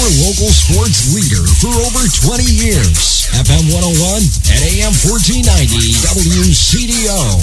your local sports leader for over 20 years. FM 101 and AM 1490 WCDO.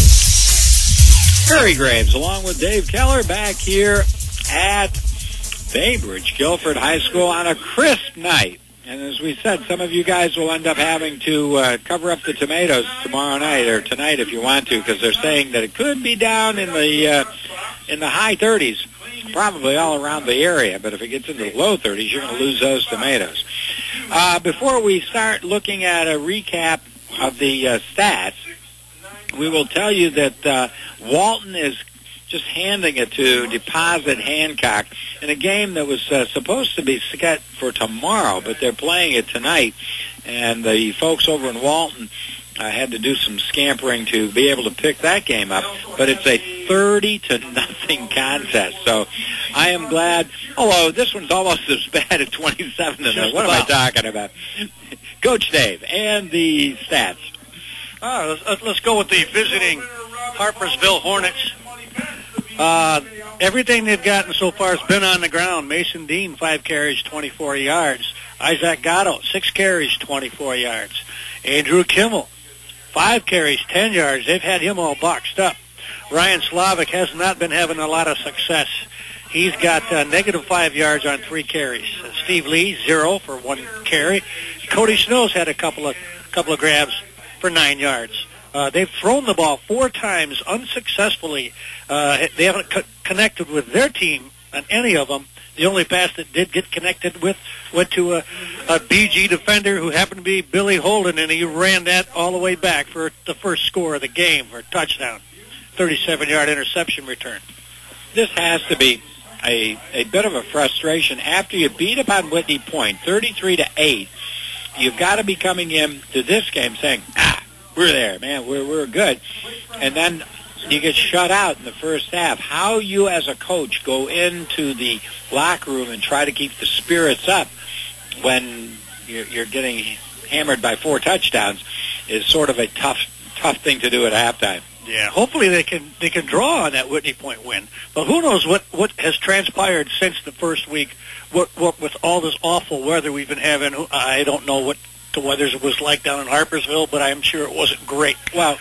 Harry Graves, along with Dave Keller, back here at Bainbridge Guilford High School on a crisp night. And as we said, some of you guys will end up having to cover up the tomatoes tomorrow night or tonight if you want to, because they're saying that it could be down in the high 30s, probably all around the area. But if it gets into the low 30s, you're going to lose those tomatoes. Before we start looking at a recap of the stats, we will tell you that Walton is just handing it to Deposit Hancock in a game that was supposed to be set for tomorrow, but they're playing it tonight. And the folks over in Walton had to do some scampering to be able to pick that game up. But it's a 30-0 contest. So I am glad, although this one's almost as bad as 27-0. What am I talking about? Coach Dave and the stats. Let's go with the visiting Harpersville Hornets. Everything they've gotten so far has been on the ground. Mason Dean, 5 carries, 24 yards. Isaac Gatto, 6 carries, 24 yards. Andrew Kimmel, 5 carries, 10 yards. They've had him all boxed up. Ryan Slavic has not been having a lot of success. He's got -5 yards on 3 carries. Steve Lee, 0 for 1 carry. Cody Snow's had a couple of grabs for 9 yards. They've thrown the ball 4 times unsuccessfully. They haven't connected with their team on any of them. The only pass that did get connected with went to a BG defender who happened to be Billy Holden, and he ran that all the way back for the first score of the game for a touchdown. 37-yard interception return. This has to be a bit of a frustration. After you beat up on Whitney Point, 33-8, you've got to be coming in to this game saying, we're there, man, we're good. And then you get shut out in the first half. How you as a coach go into the locker room and try to keep the spirits up when you're getting hammered by 4 touchdowns is sort of a tough thing to do at halftime. Yeah, hopefully they can draw on that Whitney Point win. But who knows what has transpired since the first week, what with all this awful weather we've been having. I don't know what the weather was like down in Harpersville, but I'm sure it wasn't great. Well,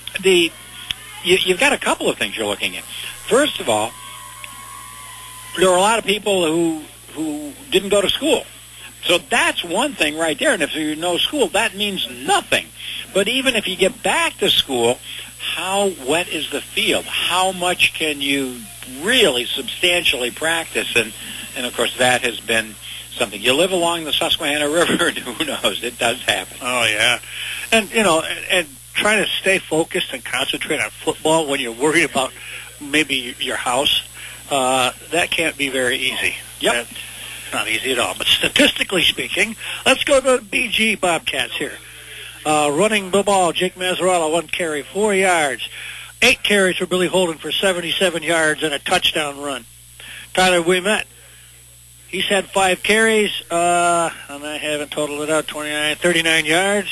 you've got a couple of things you're looking at. First of all, there are a lot of people who didn't go to school. So that's one thing right there. And if there's no school, that means nothing. But even if you get back to school, how wet is the field? How much can you really substantially practice? And of course, that has been something. You live along the Susquehanna River, and who knows, it does happen. Oh, yeah. And, and trying to stay focused and concentrate on football when you're worried about maybe your house, that can't be very easy. Yep. Not easy at all. But statistically speaking, let's go to the BG Bobcats here. Running the ball, Jake Mazzarella, 1 carry, 4 yards. 8 carries for Billy Holden for 77 yards and a touchdown run. Tyler Ouimet, he's had 5 carries, and I haven't totaled it out, 39 yards.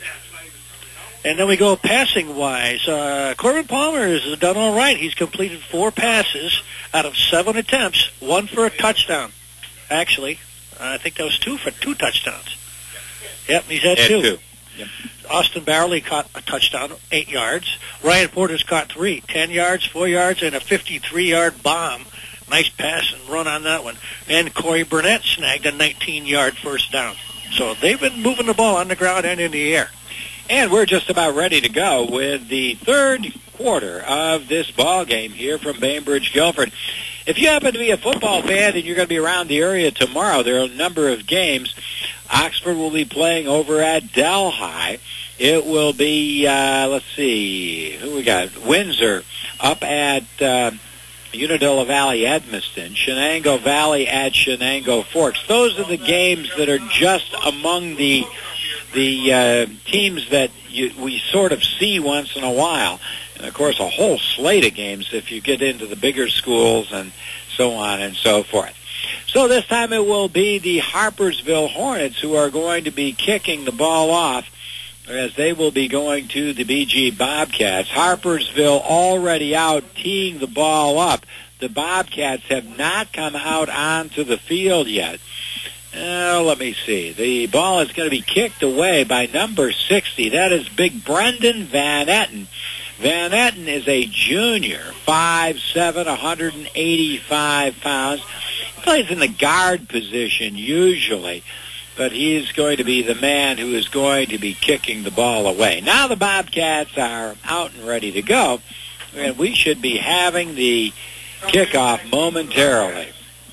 And then we go passing-wise. Corbin Palmer has done all right. He's completed 4 passes out of 7 attempts, 1 for a touchdown. Actually, I think that was 2 for 2 touchdowns. Yep, he's had 2. Yep. Austin Barley caught a touchdown, 8 yards. Ryan Porter's caught 3, 10 yards, 4 yards, and a 53-yard bomb. Nice pass and run on that one. And Corey Burnett snagged a 19-yard first down. So they've been moving the ball on the ground and in the air. And we're just about ready to go with the third quarter of this ball game here from Bainbridge Guilford. If you happen to be a football fan and you're going to be around the area tomorrow, there are a number of games. Oxford will be playing over at Delhi. It will be, let's see, who we got? Windsor up at Unadilla Valley, Edmiston. Shenango Valley at Shenango Forks. Those are the games that are just among the teams that we sort of see once in a while. And, of course, a whole slate of games if you get into the bigger schools and so on and so forth. So this time it will be the Harpersville Hornets who are going to be kicking the ball off as they will be going to the BG Bobcats. Harpersville already out teeing the ball up. The Bobcats have not come out onto the field yet. Let me see. The ball is going to be kicked away by number 60. That is big Brendan Van Etten. Van Etten is a junior, 5'7", 185 pounds. He plays in the guard position usually, but he's going to be the man who is going to be kicking the ball away. Now the Bobcats are out and ready to go, and we should be having the kickoff momentarily.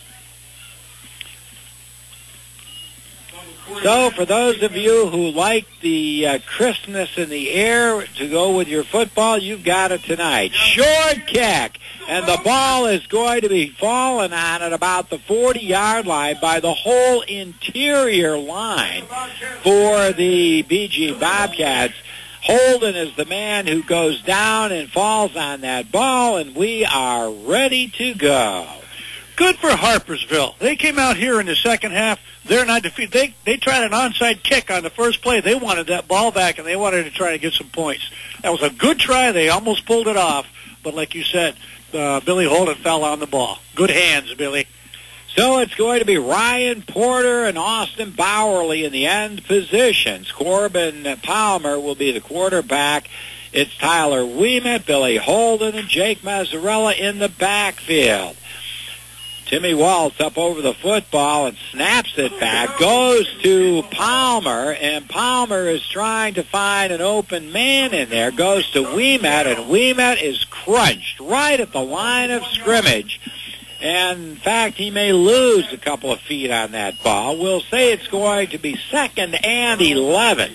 So for those of you who like the crispness in the air to go with your football, you've got it tonight. Short kick, and the ball is going to be falling on at about the 40-yard line by the whole interior line for the BG Bobcats. Holden is the man who goes down and falls on that ball, and we are ready to go. Good for Harpersville. They came out here in the second half. They're not defeated. They tried an onside kick on the first play. They wanted that ball back, and they wanted to try to get some points. That was a good try. They almost pulled it off. But like you said, Billy Holden fell on the ball. Good hands, Billy. So it's going to be Ryan Porter and Austin Bowerly in the end positions. Corbin Palmer will be the quarterback. It's Tyler Ouimet, Billy Holden, and Jake Mazzarella in the backfield. Timmy Waltz up over the football and snaps it back, goes to Palmer, and Palmer is trying to find an open man in there, goes to Ouimet, and Ouimet is crunched right at the line of scrimmage. And, in fact, he may lose a couple of feet on that ball. We'll say it's going to be 2nd and 11.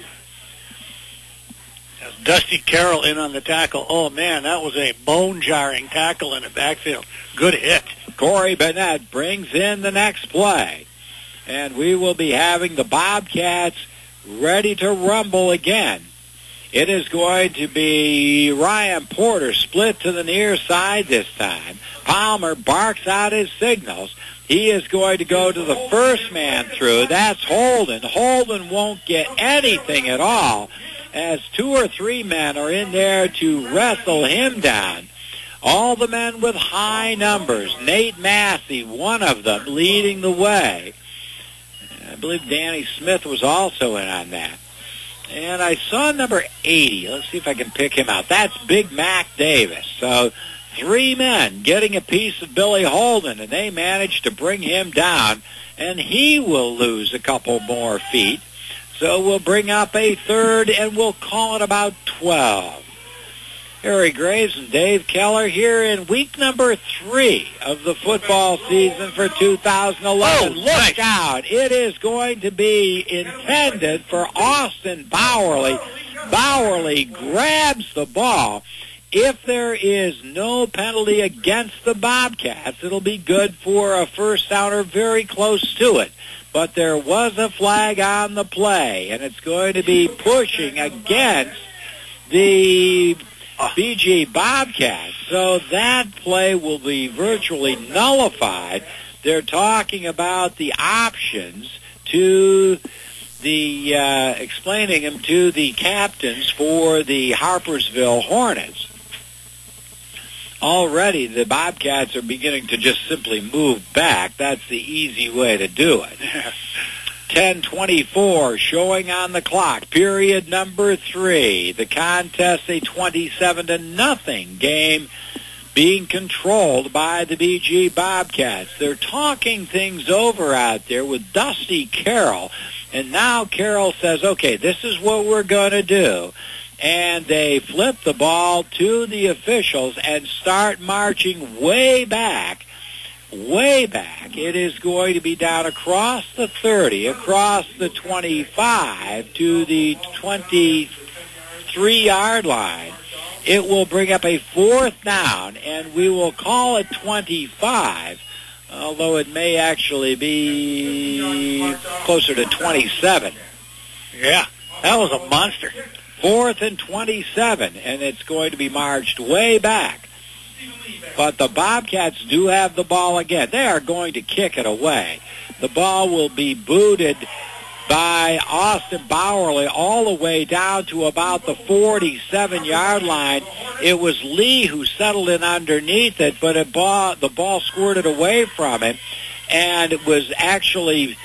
Dusty Carroll in on the tackle. Oh, man, that was a bone-jarring tackle in the backfield. Good hit. Corey Bennett brings in the next play. And we will be having the Bobcats ready to rumble again. It is going to be Ryan Porter split to the near side this time. Palmer barks out his signals. He is going to go to the first man through. That's Holden. Holden won't get anything at all as 2 or 3 men are in there to wrestle him down. All the men with high numbers. Nate Massey, one of them, leading the way. I believe Danny Smith was also in on that. And I saw number 80. Let's see if I can pick him out. That's Big Mac Davis. So 3 men getting a piece of Billy Holden, and they managed to bring him down, and he will lose a couple more feet. So we'll bring up a third, and we'll call it about 12. Harry Graves and Dave Keller here in week number 3 of the football season for 2011. Oh, look out. It is going to be intended for Austin Bowerly. Bowerly grabs the ball. If there is no penalty against the Bobcats, it'll be good for a first down or very close to it. But there was a flag on the play, and it's going to be pushing against the BG Bobcats. So that play will be virtually nullified. They're talking about the options to the explaining them to the captains for the Harpersville Hornets. Already the Bobcats are beginning to just simply move back. That's the easy way to do it. 10:24 showing on the clock. Period number 3. The contest a 27-0 game being controlled by the BG Bobcats. They're talking things over out there with Dusty Carroll. And now Carroll says, okay, this is what we're going to do. And they flip the ball to the officials and start marching way back. Way back. It is going to be down across the 30, across the 25 to the 23-yard line. It will bring up a 4th down, and we will call it 25, although it may actually be closer to 27. Yeah, that was a monster. 4th and 27, and it's going to be marched way back. But the Bobcats do have the ball again. They are going to kick it away. The ball will be booted by Austin Bowerly all the way down to about the 47-yard line. It was Lee who settled in underneath it, but the ball squirted away from him, and it was actually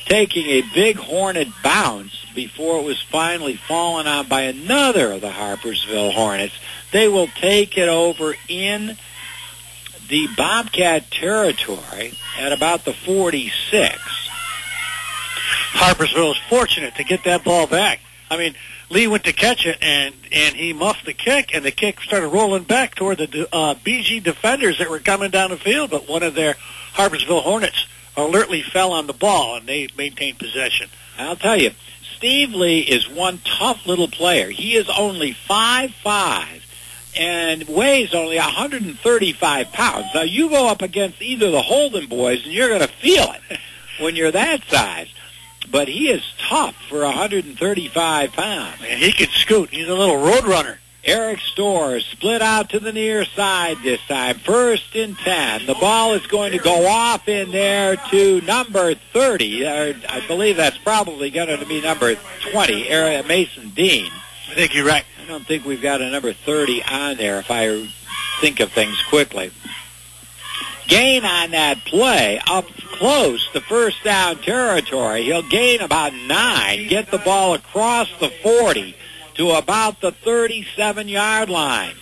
taking a big Hornet bounce before it was finally fallen on by another of the Harpersville Hornets. They will take it over in the Bobcat territory at about the 46. Harpersville is fortunate to get that ball back. I mean, Lee went to catch it, and he muffed the kick, and the kick started rolling back toward the BG defenders that were coming down the field, but one of their Harpersville Hornets alertly fell on the ball, and they maintained possession. I'll tell you, Steve Lee is one tough little player. He is only 5'5", and weighs only 135 pounds. Now, you go up against either the Holden boys, and you're going to feel it when you're that size. But he is tough for 135 pounds. And he can scoot. He's a little road runner. Eric Storrs split out to the near side this time. 1st and 10. The ball is going to go off in there to number 30. I believe that's probably going to be number 20, Mason Dean. I think you're right. I don't think we've got a number 30 on there if I think of things quickly. Gain on that play up close to first down territory. He'll gain about 9, get the ball across the 40 to about the 37-yard line.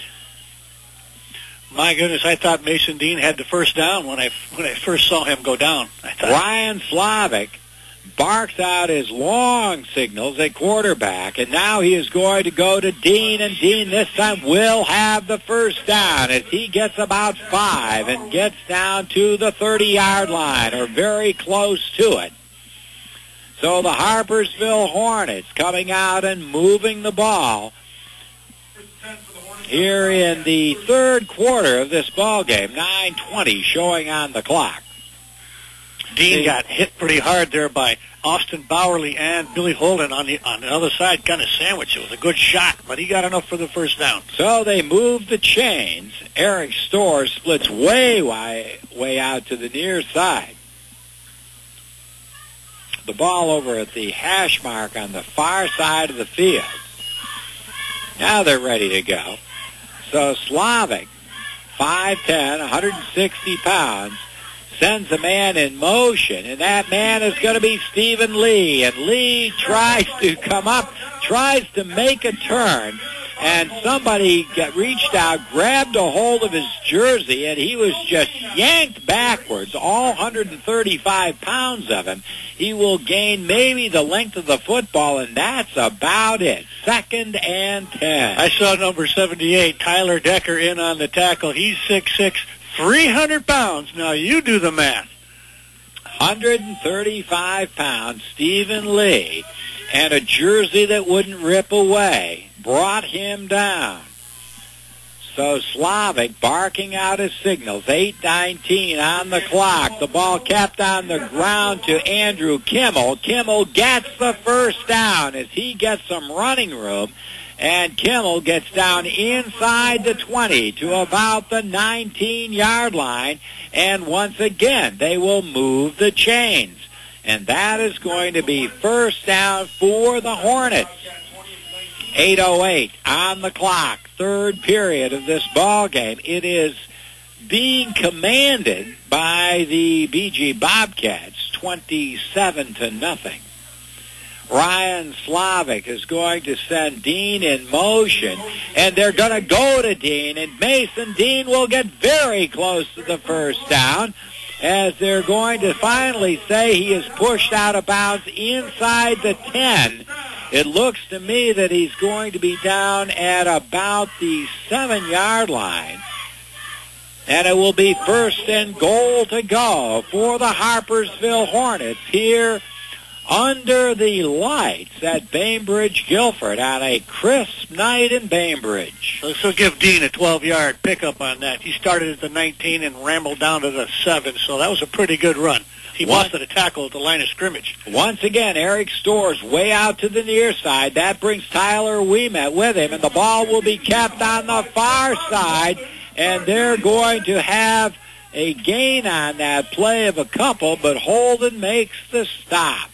My goodness, I thought Mason Dean had the first down when I first saw him go down. Ryan Slavic barks out his long signals at quarterback, and now he is going to go to Dean, and Dean this time will have the first down as he gets about 5 and gets down to the 30-yard line, or very close to it. So the Harpersville Hornets coming out and moving the ball here in the third quarter of this ball game. 9:20 showing on the clock. Dean got hit pretty hard there by Austin Bowerly and Billy Holden on the other side, kind of sandwich. It was a good shot, but he got enough for the first down. So they move the chains. Eric Storrs splits way out to the near side. The ball over at the hash mark on the far side of the field. Now they're ready to go. So Slavic, 5'10", 160 pounds, sends a man in motion, and that man is going to be Stephen Lee. And Lee tries to come up, tries to make a turn, and somebody reached out, grabbed a hold of his jersey, and he was just yanked backwards, all 135 pounds of him. He will gain maybe the length of the football, and that's about it. 2nd and 10. I saw number 78, Tyler Decker, in on the tackle. He's 6'6", 300 pounds. Now you do the math. 135 pounds, Stephen Lee, and a jersey that wouldn't rip away brought him down. So Slavic barking out his signals. 8:19 on the clock. The ball kept on the ground to Andrew Kimmel. Kimmel gets the first down as he gets some running room. And Kimmel gets down inside the 20 to about the 19-yard line. And once again, they will move the chains. And that is going to be first down for the Hornets. 8:08 on the clock, third period of this ball game. It is being commanded by the BG Bobcats, 27-0. Ryan Slavic is going to send Dean in motion, and they're going to go to Dean, and Mason Dean will get very close to the first down as they're going to finally say he is pushed out of bounds inside the 10. It looks to me that he's going to be down at about the 7-yard line. And it will be first and goal to go for the Harpersville Hornets here under the lights at Bainbridge Guilford on a crisp night in Bainbridge. This will give Dean a 12-yard pickup on that. He started at the 19 and rambled down to the 7, so that was a pretty good run. He busted a tackle at the line of scrimmage. Once again, Eric Storrs way out to the near side. That brings Tyler Ouimet with him, and the ball will be kept on the far side, and they're going to have a gain on that play of a couple, but Holden makes the stop.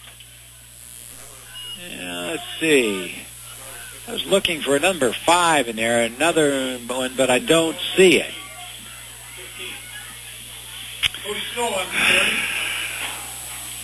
Let's see. I was looking for number 5 in there, another one, but I don't see it.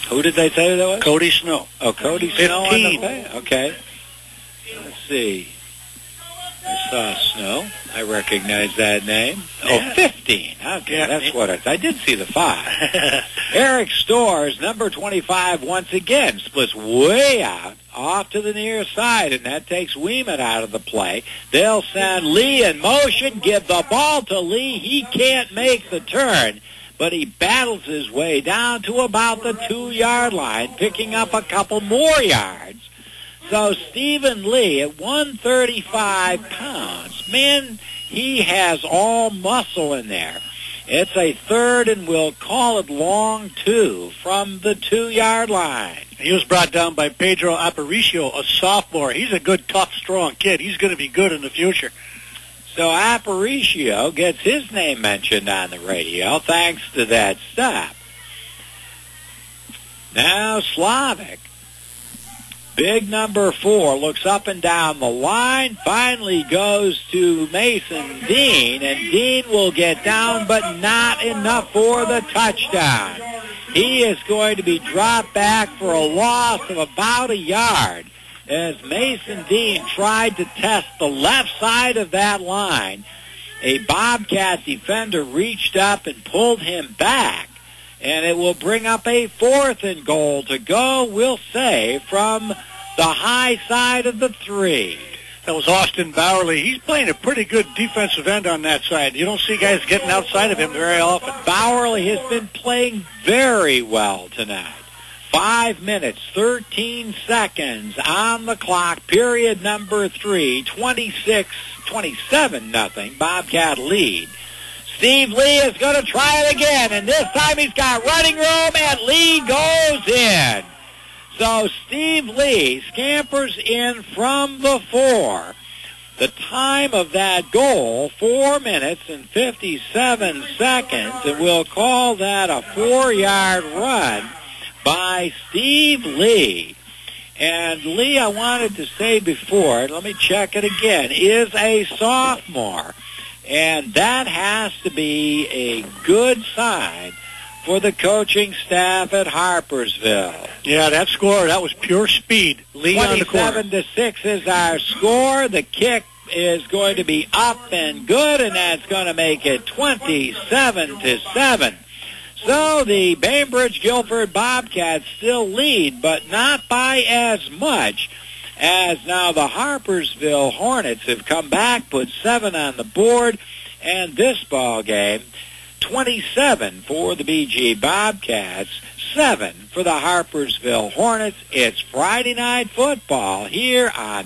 Who did they say that was? Cody Snow. Oh, Cody Snow. 15. Okay. Let's see. I saw Snow. I recognize that name. Yeah. Oh, 15. Okay, Yeah. that's what I did see the 5. Eric Storrs, number 25, once again splits way out off to the near side, and that takes Weeman out of the play. They'll send Lee in motion, give the ball to Lee. He can't make the turn, but he battles his way down to about the 2-yard line, picking up a couple more yards. So Stephen Lee at 135 pounds, man, he has all muscle in there. It's a 3rd, and we'll call it long 2 from the 2-yard line. He was brought down by Pedro Aparicio, a sophomore. He's a good, tough, strong kid. He's going to be good in the future. So Aparicio gets his name mentioned on the radio thanks to that stop. Now Slavic, big number 4, looks up and down the line, finally goes to Mason Dean, and Dean will get down, but not enough for the touchdown. He is going to be dropped back for a loss of about a yard as Mason Dean tried to test the left side of that line. A Bobcat defender reached up and pulled him back, and it will bring up a 4th and goal to go, we'll say, from the high side of the 3. That was Austin Bowerly. He's playing a pretty good defensive end on that side. You don't see guys getting outside of him very often. Bowerly has been playing very well tonight. 5 minutes, 13 seconds on the clock. Period number 3, 27-0. Bobcat lead. Steve Lee is going to try it again, and this time he's got running room, and Lee goes in. So Steve Lee scampers in from the 4. The time of that goal, 4 minutes and 57 seconds, and we'll call that a 4-yard run by Steve Lee. And Lee, I wanted to say before, and let me check it again, is a sophomore. And that has to be a good sign for the coaching staff at Harpersville. Yeah, that score, that was pure speed. Lee on the corner. 27-6 is our score. The kick is going to be up and good, and that's going to make it 27-7. So the Bainbridge-Guilford Bobcats still lead, but not by as much as now the Harpersville Hornets have come back, put 7 on the board, and this ball game, 27 for the BG Bobcats, 7 for the Harpersville Hornets. It's Friday Night Football here on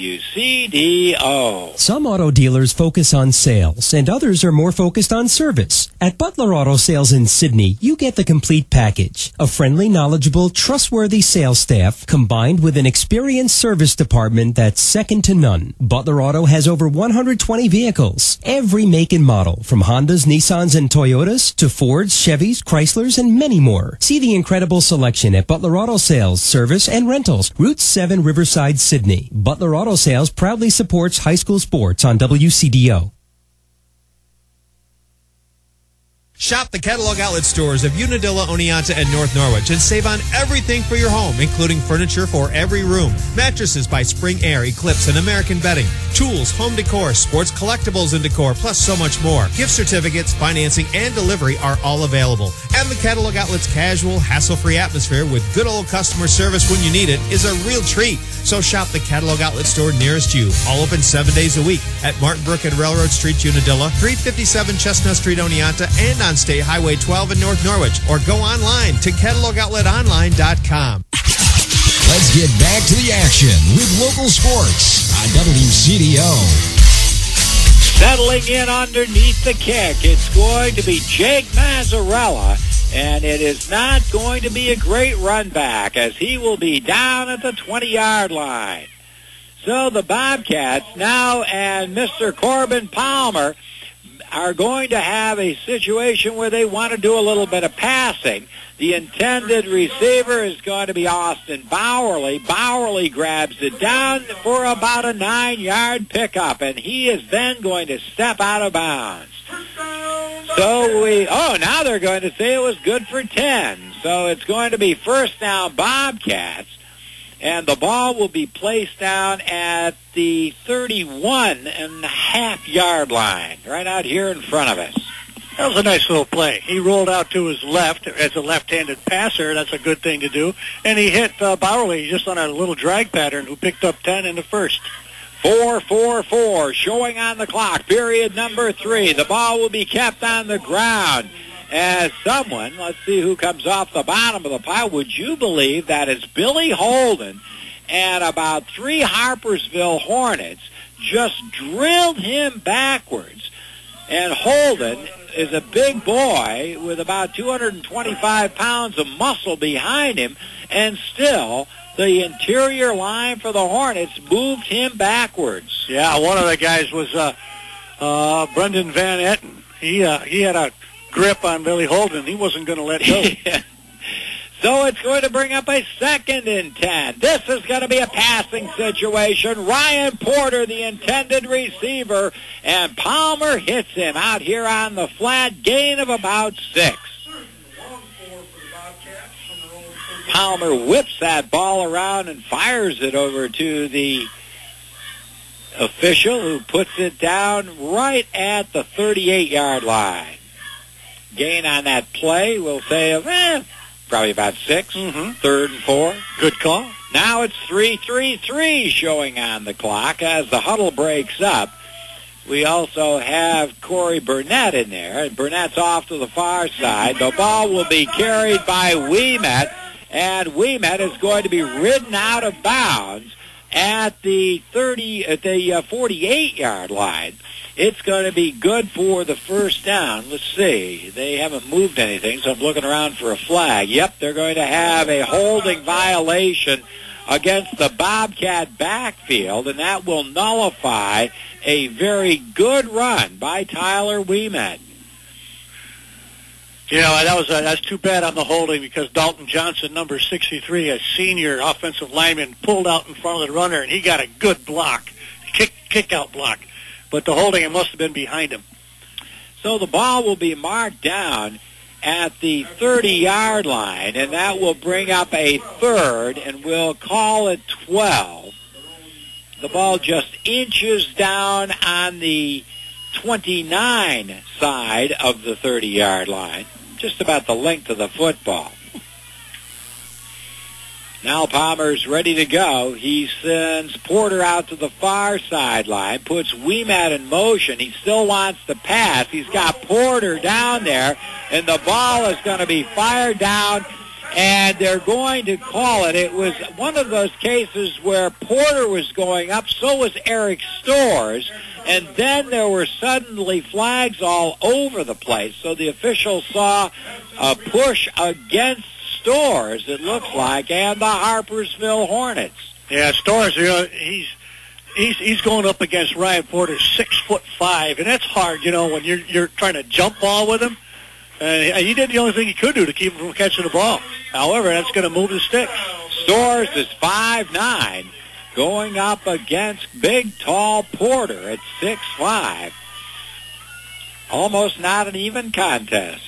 WCDO. Some auto dealers focus on sales, and others are more focused on service. At Butler Auto Sales in Sydney, you get the complete package. A friendly, knowledgeable, trustworthy sales staff combined with an experienced service department that's second to none. Butler Auto has over 120 vehicles, every make and model, from Hondas, Nissans, and Toyotas to Fords, Chevys, Chryslers, and many more. See the incredible selection at Butler Auto Sales, Service, and Rentals, Route 7, Riverside, Sydney. Butler Auto Sales proudly supports high school sports on WCDO. Shop the catalog outlet stores of Unadilla, Oneonta, and North Norwich and save on everything for your home, including furniture for every room, mattresses by Spring Air, Eclipse, and American Bedding, tools, home decor, sports collectibles and decor, plus so much more. Gift certificates, financing, and delivery are all available. And the catalog outlet's casual, hassle-free atmosphere with good old customer service when you need it is a real treat. So shop the catalog outlet store nearest you, all open 7 days a week at Martin Brook and Railroad Street, Unadilla, 357 Chestnut Street, Oneonta, and on State Highway 12 in North Norwich, or go online to catalogoutletonline.com. Let's get back to the action with local sports on WCDO. Settling in underneath the kick, it's going to be Jake Mazzarella, and it is not going to be a great run back as he will be down at the 20-yard line. So the Bobcats now and Mr. Corbin Palmer are going to have a situation where they want to do a little bit of passing. The intended receiver is going to be Austin Bowerly. Bowerly grabs it down for about a 9-yard pickup, and he is then going to step out of bounds. Now they're going to say it was good for 10. So it's going to be first down Bobcats. And the ball will be placed down at the 31.5-yard line, right out here in front of us. That was a nice little play. He rolled out to his left as a left-handed passer. That's a good thing to do. And he hit Bowerly just on a little drag pattern, who picked up 10 in the first. 4:44 showing on the clock. Period number 3. The ball will be kept on the ground as someone, let's see who comes off the bottom of the pile. Would you believe that it's Billy Holden and about 3 Harpersville Hornets just drilled him backwards. And Holden is a big boy with about 225 pounds of muscle behind him, and still the interior line for the Hornets moved him backwards. Yeah, one of the guys was Brendan Van Etten. He had a grip on Billy Holden. He wasn't going to let go. So it's going to bring up a 2nd and 10. This is going to be a passing situation. Ryan Porter, the intended receiver, and Palmer hits him out here on the flat, gain of about 6. Palmer whips that ball around and fires it over to the official, who puts it down right at the 38-yard line. Gain on that play, we'll say, probably about 6. 3rd and 4. Good call. Now it's 3:33 showing on the clock as the huddle breaks up. We also have Corey Burnett in there, and Burnett's off to the far side. The ball will be carried by Ouimet, and Ouimet is going to be ridden out of bounds at the 48-yard line. It's going to be good for the first down. Let's see. They haven't moved anything, so I'm looking around for a flag. Yep, they're going to have a holding violation against the Bobcat backfield, and that will nullify a very good run by Tyler Ouimet. You know, that's too bad on the holding, because Dalton Johnson, number 63, a senior offensive lineman, pulled out in front of the runner, and he got a good block, kick-out block. But the holding, it must have been behind him. So the ball will be marked down at the 30-yard line, and that will bring up a 3rd, and we'll call it 12. The ball just inches down on the 29 side of the 30-yard line, just about the length of the football. Now Palmer's ready to go. He sends Porter out to the far sideline, puts Ouimet in motion. He still wants to pass. He's got Porter down there, and the ball is going to be fired down, and they're going to call it. It was one of those cases where Porter was going up, so was Eric Storrs, and then there were suddenly flags all over the place. So the officials saw a push against Storrs, it looks like, and the Harpersville Hornets. Yeah, Storrs, he's going up against Ryan Porter, 6'5", and that's hard, when you're trying to jump ball with him. He did the only thing he could do to keep him from catching the ball. However, that's going to move the sticks. Storrs is 5'9", going up against big, tall Porter at 6'5". Almost not an even contest.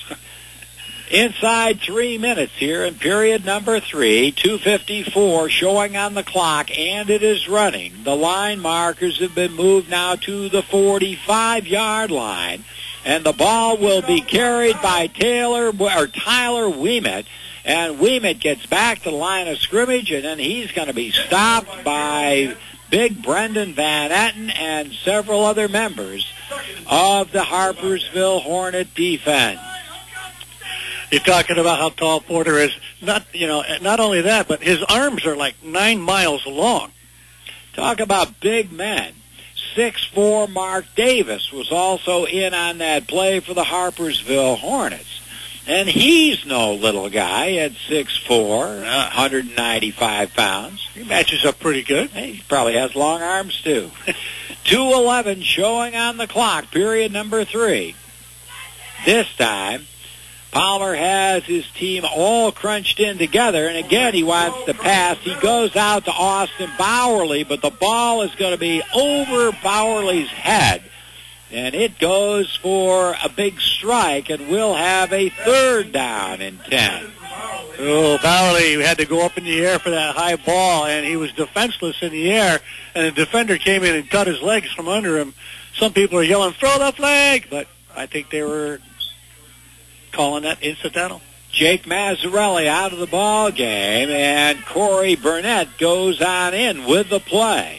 Inside 3 minutes here in period number 3, 2:54 showing on the clock, and it is running. The line markers have been moved now to the 45-yard line, and the ball will be carried by Tyler Ouimet, and Ouimet gets back to the line of scrimmage, and then he's going to be stopped by big Brendan Van Etten and several other members of the Harpersville Hornet defense. You're talking about how tall Porter is. Not only that, but his arms are like 9 miles long. Talk about big men. 6'4" Mark Davis was also in on that play for the Harpersville Hornets. And he's no little guy at 6'4", 195 pounds. He matches up pretty good. He probably has long arms, too. 2:11 showing on the clock, period number 3. This time, Palmer has his team all crunched in together, and again he wants to pass. He goes out to Austin Bowerly, but the ball is going to be over Bowerly's head, And it goes for a big strike, and we'll have a 3rd down and 10. Oh, Bowerly had to go up in the air for that high ball, and he was defenseless in the air, and the defender came in and cut his legs from under him. Some people are yelling, throw the flag, but I think they were calling that incidental. Jake Mazzarelli out of the ball game, and Corey Burnett goes on in with the play.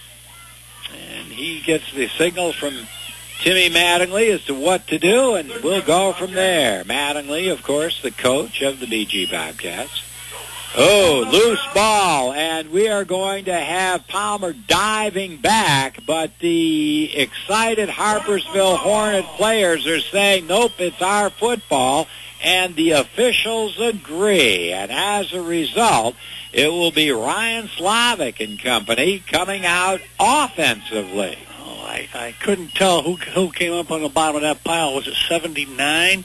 And he gets the signal from Timmy Mattingly as to what to do, and we'll go from there. Mattingly, of course, the coach of the BG Bobcats. Oh, loose ball, and we are going to have Palmer diving back, but the excited Harpersville Hornet players are saying, nope, it's our football, and the officials agree. And as a result, it will be Ryan Slavic and company coming out offensively. I couldn't tell who came up on the bottom of that pile. Was it 79?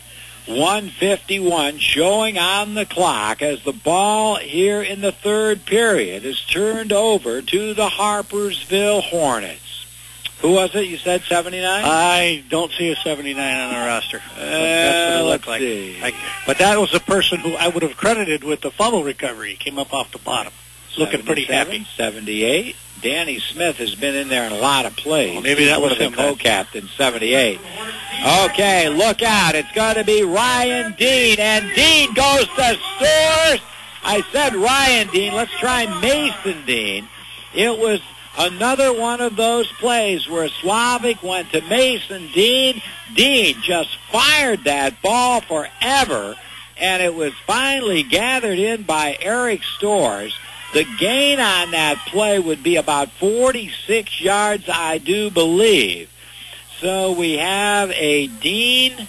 1:51 showing on the clock as the ball here in the 3rd period is turned over to the Harpersville Hornets. Who was it? You said 79? I don't see a 79 on the roster. That's what it looked like. See. But that was the person who I would have credited with the fumble recovery. He came up off the bottom. Looking pretty happy. 78. Danny Smith has been in there in a lot of plays. Well, maybe that would have been co-captain, 78. Okay, look out. It's going to be Ryan Dean, and Dean goes to Stores. I said Ryan Dean. Let's try Mason Dean. It was another one of those plays where Slavic went to Mason Dean. Dean just fired that ball forever, and it was finally gathered in by Eric Stores. The gain on that play would be about 46 yards, I do believe. So we have a Dean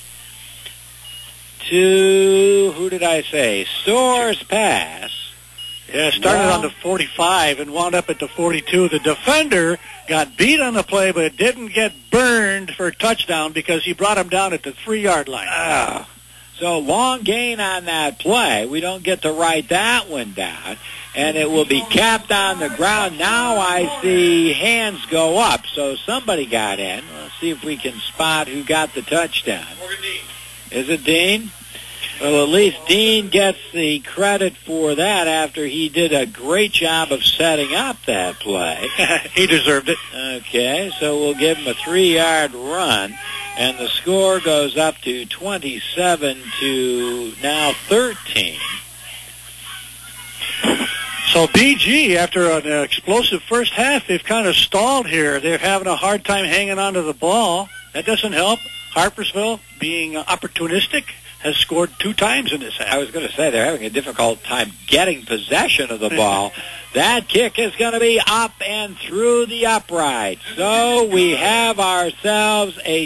to, who did I say? Stores pass. Yeah, started on the 45 and wound up at the 42. The defender got beat on the play, but didn't get burned for a touchdown because he brought him down at the 3-yard line. So long gain on that play. We don't get to write that one down. And it will be capped on the ground. Now I see hands go up. So somebody got in. Let's see if we can spot who got the touchdown. Is it Dean? Well, at least Dean gets the credit for that after he did a great job of setting up that play. He deserved it. Okay, so we'll give him a 3-yard run. And the score goes up to 27 to now 13. So BG, after an explosive first half, they've kind of stalled here. They're having a hard time hanging on to the ball. That doesn't help. Harpersville, being opportunistic, has scored 2 times in this half. I was going to say they're having a difficult time getting possession of the ball. That kick is going to be up and through the upright. So we have ourselves a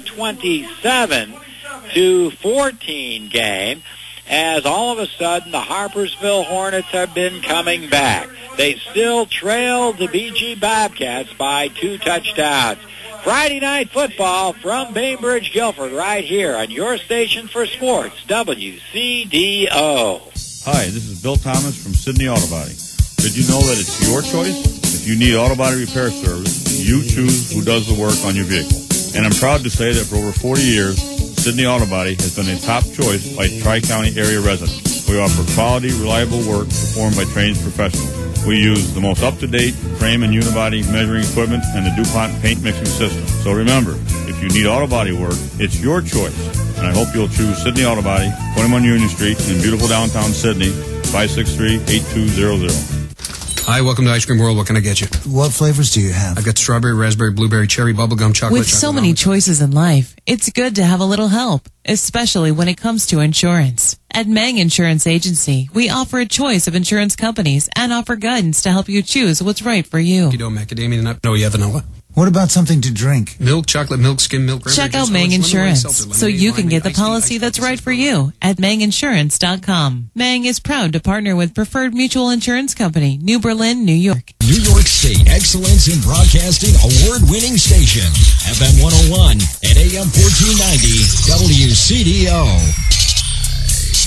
27-14 game, as all of a sudden the Harpersville Hornets have been coming back. They still trailed the BG Bobcats by 2 touchdowns. Friday night football from Bainbridge, Guilford, right here on your station for sports, WCDO. Hi, this is Bill Thomas from Sydney Auto Body. Did you know that it's your choice? If you need auto body repair service, you choose who does the work on your vehicle. And I'm proud to say that for over 40 years, Sydney Auto Body has been a top choice by Tri-County area residents. We offer quality, reliable work performed by trained professionals. We use the most up-to-date frame and unibody measuring equipment and the DuPont paint mixing system. So remember, if you need auto body work, it's your choice. And I hope you'll choose Sydney Auto Body, 21 Union Street in beautiful downtown Sydney, 563-8200. Hi, welcome to Ice Cream World. What can I get you? What flavors do you have? I've got strawberry, raspberry, blueberry, cherry, bubblegum, chocolate. With so many choices in life, it's good to have a little help, especially when it comes to insurance. At Mang Insurance Agency, we offer a choice of insurance companies and offer guidance to help you choose what's right for you. You don't macadamia nut? No, you have vanilla. What about something to drink? Milk, chocolate, milk, skim milk. Check out Mang Insurance so you can get the policy that's right for you at manginsurance.com. Mang is proud to partner with Preferred Mutual Insurance Company, New Berlin, New York. New York State Excellence in Broadcasting award-winning station, FM 101 and AM 1490 WCDO.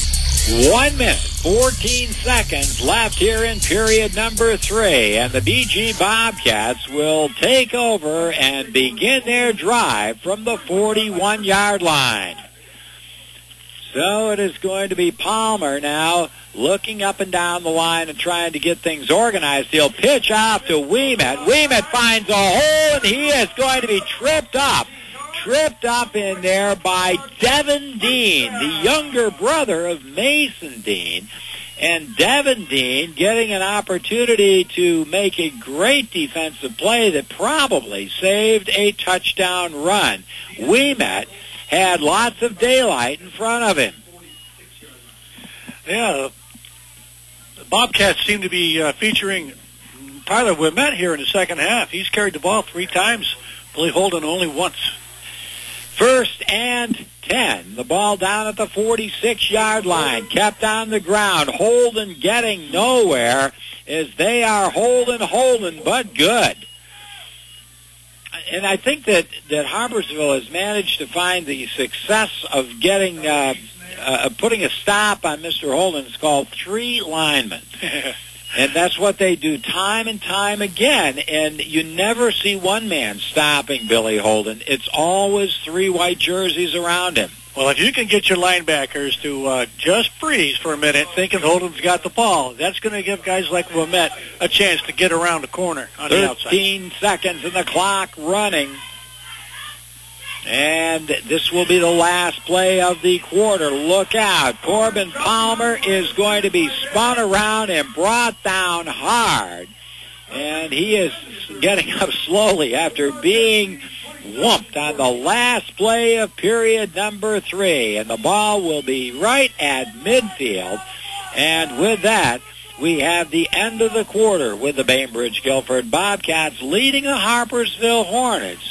1 minute, 14 seconds left here in period number 3, and the BG Bobcats will take over and begin their drive from the 41-yard line. So it is going to be Palmer now looking up and down the line and trying to get things organized. He'll pitch off to Ouimet. Ouimet finds a hole, and he is going to be tripped up in there by Devin Dean, the younger brother of Mason Dean. And Devin Dean getting an opportunity to make a great defensive play that probably saved a touchdown run. Ouimet had lots of daylight in front of him. Yeah, the Bobcats seem to be featuring Tyler Ouimet here in the second half. He's carried the ball 3 times, Billy Holden only once. 1st and 10. The ball down at the 46-yard line. Kept on the ground. Holden getting nowhere as they are holding, but good. And I think that Harpersville has managed to find the success of getting putting a stop on Mr. Holden. It's called 3 linemen. And that's what they do time and time again. And you never see one man stopping Billy Holden. It's always 3 white jerseys around him. Well, if you can get your linebackers to just freeze for a minute, thinking Holden's got the ball, that's going to give guys like Ouimet a chance to get around the corner on the outside. 13 seconds and the clock running. And this will be the last play of the quarter. Look out. Corbin Palmer is going to be spun around and brought down hard. And he is getting up slowly after being whumped on the last play of period number 3. And the ball will be right at midfield. And with that, we have the end of the quarter with the Bainbridge Guilford Bobcats leading the Harpersville Hornets.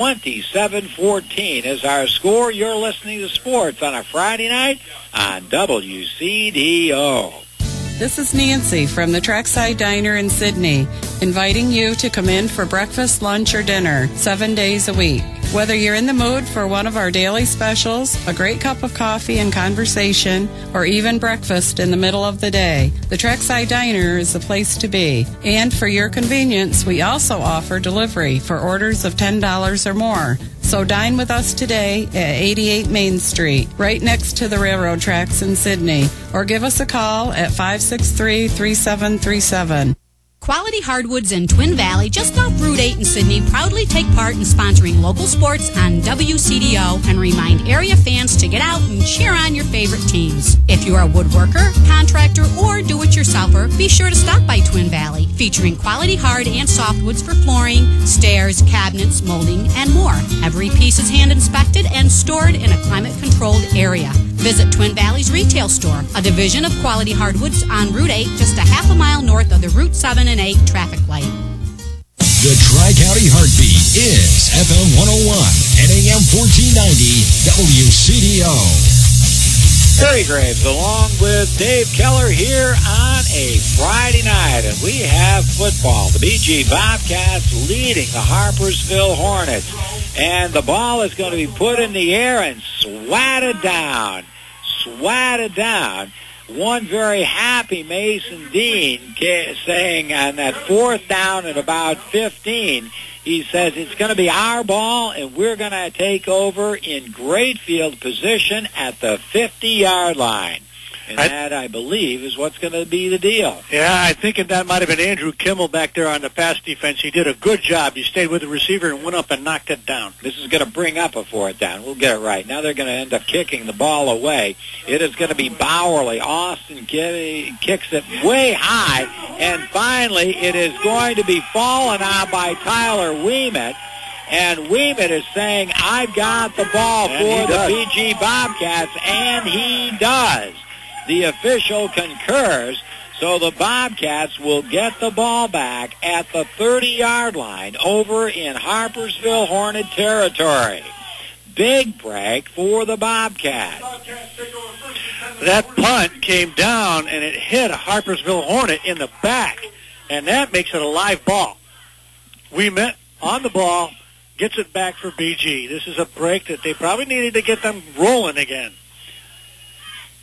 27-14 is our score. You're listening to sports on a Friday night on WCDO. This is Nancy from the Trackside Diner in Sydney, inviting you to come in for breakfast, lunch, or dinner 7 days a week. Whether you're in the mood for one of our daily specials, a great cup of coffee and conversation, or even breakfast in the middle of the day, the Trackside Diner is the place to be. And for your convenience, we also offer delivery for orders of $10 or more. So dine with us today at 88 Main Street, right next to the railroad tracks in Sydney, or give us a call at 563-3737. Quality Hardwoods in Twin Valley, just off Route 8 in Sydney, proudly take part in sponsoring local sports on WCDO and remind area fans to get out and cheer on your favorite teams. If you're a woodworker, contractor, or do-it-yourselfer, be sure to stop by Twin Valley, featuring quality hard and softwoods for flooring, stairs, cabinets, molding, and more. Every piece is hand-inspected and stored in a climate-controlled area. Visit Twin Valley's retail store, a division of Quality Hardwoods on Route 8, just a half a mile north of the Route 7 and 8 traffic light. The Tri-County Heartbeat is FM 101 and AM 1490 WCDO. Terry Graves along with Dave Keller here on a Friday night, and we have football. The BG Bobcats leading the Harpersville Hornets, and the ball is going to be put in the air and swatted down. One very happy Mason Dean saying on that 4th down at about 15, he says it's going to be our ball and we're going to take over in great field position at the 50-yard line. And that, I believe, is what's going to be the deal. Yeah, I think that might have been Andrew Kimmel back there on the pass defense. He did a good job. He stayed with the receiver and went up and knocked it down. This is going to bring up a 4th down. We'll get it right. Now they're going to end up kicking the ball away. It is going to be Bowerly. Austin kicks it way high, and finally it is going to be fallen on by Tyler Ouimet. And Ouimet is saying, I've got the ball for the BG Bobcats, and he does. The official concurs, so the Bobcats will get the ball back at the 30-yard line over in Harpersville Hornet territory. Big break for the Bobcats. That punt came down, and it hit a Harpersville Hornet in the back, and that makes it a live ball. Ouimet on the ball, gets it back for BG. This is a break that they probably needed to get them rolling again.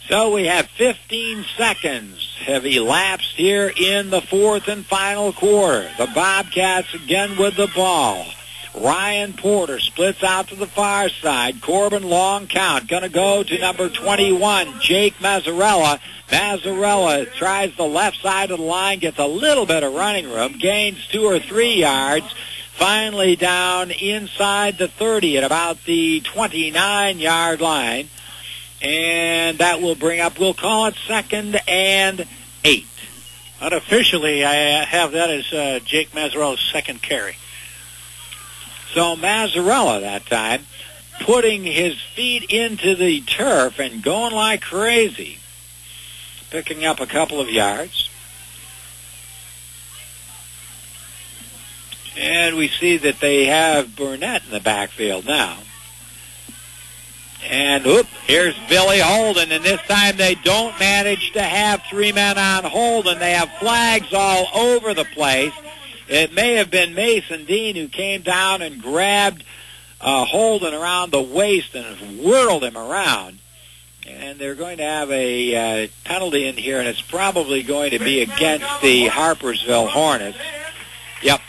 So we have 15 seconds have elapsed here in the fourth and final quarter. The Bobcats again with the ball. Ryan Porter splits out to the far side. Corbin long count. Going to go to number 21, Jake Mazzarella. Mazzarella tries the left side of the line, gets a little bit of running room, gains 2 or 3 yards. Finally down inside the 30 at about the 29-yard line. And that will bring up, we'll call it 2nd and 8. Unofficially, I have that as Jake Mazzarella's second carry. So Mazzarella that time putting his feet into the turf and going like crazy, picking up a couple of yards. And we see that they have Burnett in the backfield now. And, here's Billy Holden, and this time they don't manage to have 3 men on Holden. They have flags all over the place. It may have been Mason Dean who came down and grabbed Holden around the waist and whirled him around. And they're going to have a penalty in here, and it's probably going to be against the Harpersville Hornets. Yep.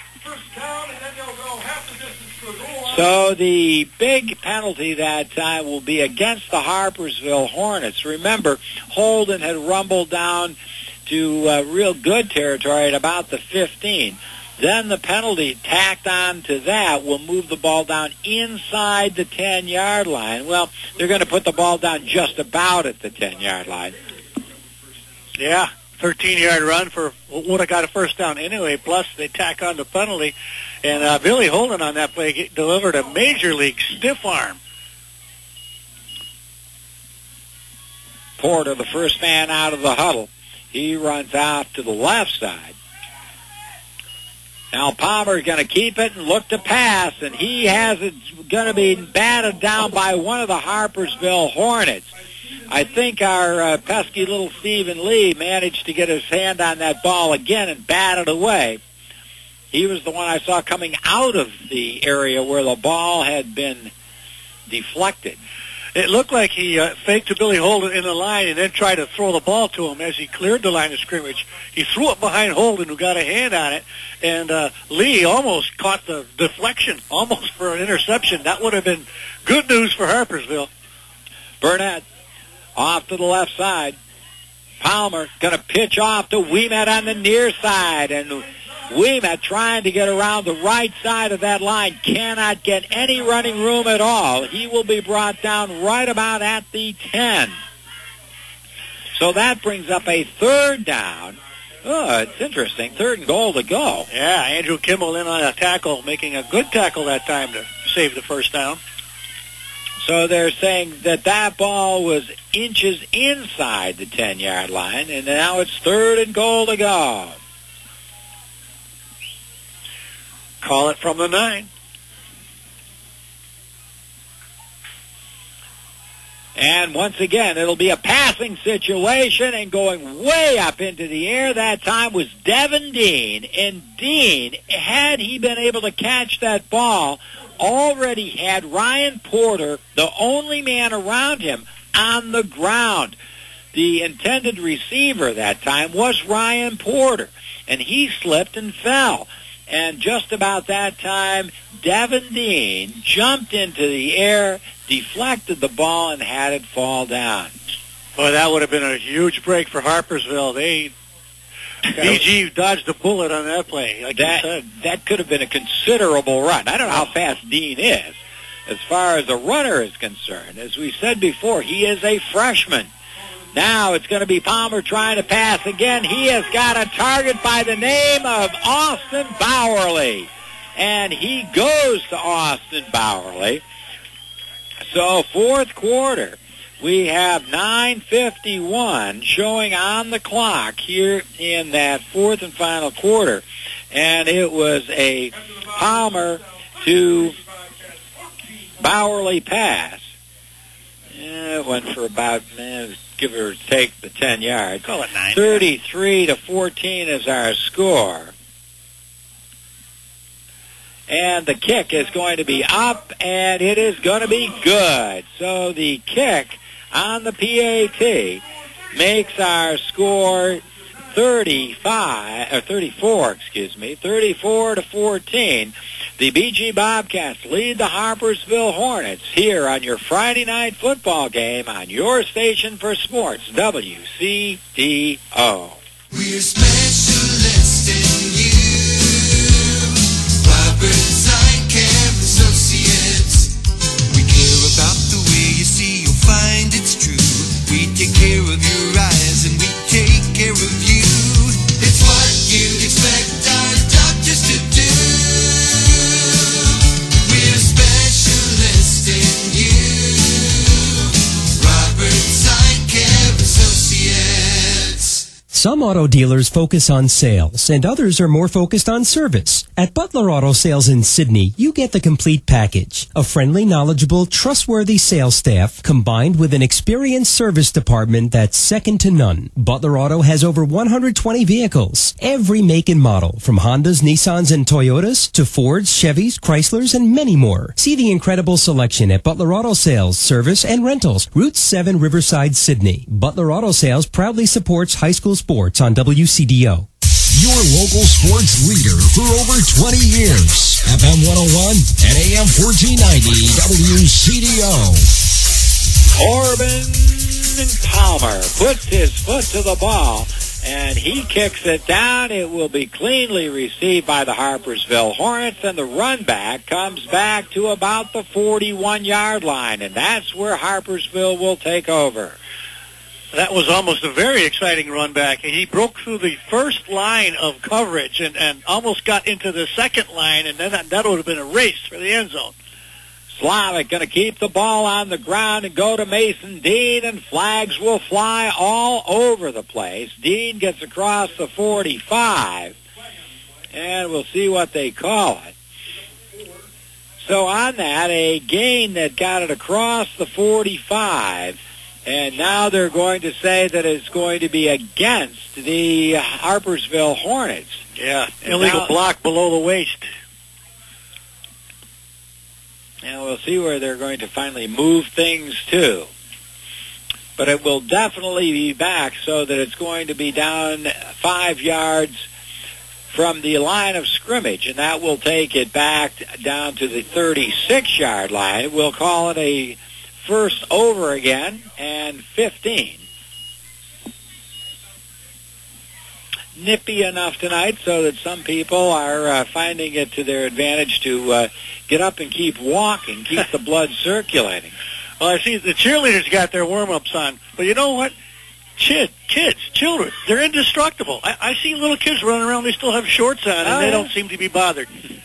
So the big penalty that time will be against the Harpersville Hornets. Remember, Holden had rumbled down to real good territory at about the 15. Then the penalty tacked on to that will move the ball down inside the 10-yard line. Well, they're going to put the ball down just about at the 10-yard line. Yeah, 13-yard run would have got a first down anyway, plus they tack on the penalty. And Billy Holden on that play delivered a major league stiff arm. Porter, the first man out of the huddle. He runs out to the left side. Now Palmer's going to keep it and look to pass, and he has it going to be batted down by one of the Harpersville Hornets. I think our pesky little Stephen Lee managed to get his hand on that ball again and bat it away. He was the one I saw coming out of the area where the ball had been deflected. It looked like he faked to Billy Holden in the line and then tried to throw the ball to him as he cleared the line of scrimmage. He threw it behind Holden, who got a hand on it, and Lee almost caught the deflection, almost for an interception. That would have been good news for Harpersville. Burnett off to the left side. Palmer going to pitch off to Ouimet on the near side, and Ouimet trying to get around the right side of that line, cannot get any running room at all. He will be brought down right about at the 10. So that brings up a third down. Oh, it's interesting. 3rd and goal to go. Yeah, Andrew Kimmel in on a tackle, making a good tackle that time to save the first down. So they're saying that ball was inches inside the 10-yard line, and now it's 3rd and goal to go. Call it from the 9. And once again, it'll be a passing situation, and going way up into the air that time was Devin Dean. And Dean, had he been able to catch that ball, already had Ryan Porter, the only man around him, on the ground. The intended receiver that time was Ryan Porter, and he slipped and fell. And just about that time, Devin Dean jumped into the air, deflected the ball, and had it fall down. Boy, that would have been a huge break for Harpersville. DG dodged a bullet on that play. Like you said. That could have been a considerable run. I don't know how fast Dean is as far as a runner is concerned. As we said before, he is a freshman. Now it's going to be Palmer trying to pass again. He has got a target by the name of Austin Bowerly. And he goes to Austin Bowerly. So fourth quarter, we have 9:51 showing on the clock here in that fourth and final quarter. And it was a Palmer to Bowerly pass. It went for about, give or take the 10 yards. Call it 9. 33-14 is our score. And the kick is going to be up, and it is going to be good. So the kick on the PAT makes our score 34 to 14. The BG Bobcats lead the Harpersville Hornets here on your Friday night football game on your station for sports, WCDO. We're specialists in you. Robert Sidecare Associates. We care about the way you see, you'll find it's true. We take care of your eyes and we take care of you. It's what you'd expect our doctors to do. We're specialists in you. Robert Sidecare Associates. Some auto dealers focus on sales, and others are more focused on service. At Butler Auto Sales in Sydney, you get the complete package. A friendly, knowledgeable, trustworthy sales staff combined with an experienced service department that's second to none. Butler Auto has over 120 vehicles, every make and model, from Hondas, Nissans, and Toyotas to Fords, Chevys, Chryslers, and many more. See the incredible selection at Butler Auto Sales, Service, and Rentals, Route 7, Riverside, Sydney. Butler Auto Sales proudly supports high school sports on WCDO. Your local sports leader for over 20 years. FM 101 and AM 1490 WCDO. Corbin Palmer puts his foot to the ball, and he kicks it down. It will be cleanly received by the Harpersville Hornets, and the run back comes back to about the 41-yard line, and that's where Harpersville will take over. That was almost a very exciting run back. He broke through the first line of coverage and almost got into the second line, and then that would have been a race for the end zone. Slavic going to keep the ball on the ground and go to Mason Dean, and flags will fly all over the place. Dean gets across the 45, and we'll see what they call it. So on that, a gain that got it across the 45, and now they're going to say that it's going to be against the Harpersville Hornets. Yeah, illegal block below the waist. And we'll see where they're going to finally move things to. But it will definitely be back so that it's going to be down 5 yards from the line of scrimmage, and that will take it back down to the 36-yard line. We'll call it a first over again, and 15. Nippy enough tonight so that some people are finding it to their advantage to get up and keep walking, keep the blood circulating. Well, I see the cheerleaders got their warm-ups on, but you know what? Children, they're indestructible. I see little kids running around, they still have shorts on, and they don't seem to be bothered.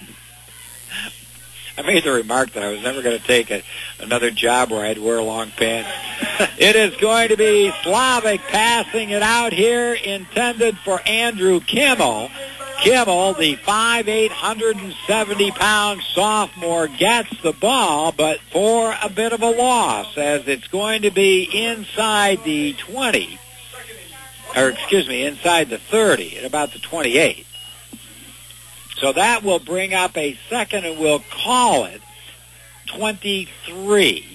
I made the remark that I was never going to take another job where I'd wear long pants. It is going to be Slavic passing it out here, intended for Andrew Kimmel. Kimmel, the 5'8", 170-pound sophomore, gets the ball, but for a bit of a loss, as it's going to be inside the 20, inside the 30, at about the 28. So that will bring up a second, and we'll call it 23.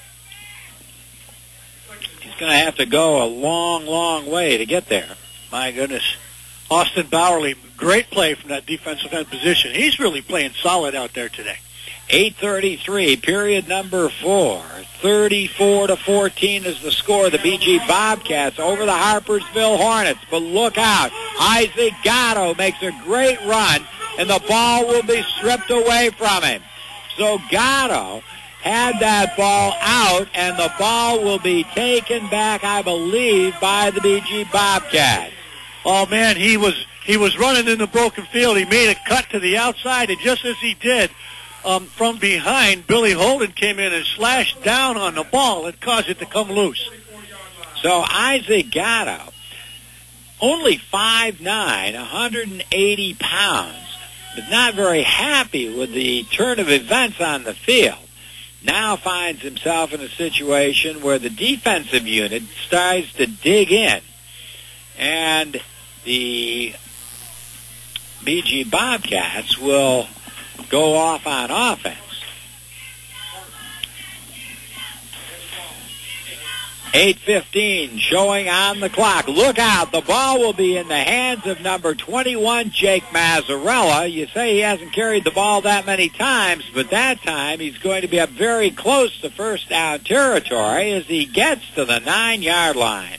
He's going to have to go a long, long way to get there. My goodness. Austin Bowerly, great play from that defensive end position. He's really playing solid out there today. 8:33, period number 4. 34 to 14 is the score. The BG Bobcats over the Harpersville Hornets. But look out. Isaac Gatto makes a great run, and the ball will be stripped away from him. So Gatto had that ball out, and the ball will be taken back, I believe, by the BG Bobcats. Oh, man, he was running in the broken field. He made a cut to the outside, and just as he did, from behind, Billy Holden came in and slashed down on the ball and caused it to come loose. So Isaac Gatto, only 5'9", 180 pounds, but not very happy with the turn of events on the field, now finds himself in a situation where the defensive unit starts to dig in, and the BG Bobcats will go off on offense. 8:15 showing on the clock. Look out. The ball will be in the hands of number 21, Jake Mazzarella. You say he hasn't carried the ball that many times, but that time he's going to be up very close to first down territory as he gets to the 9-yard line.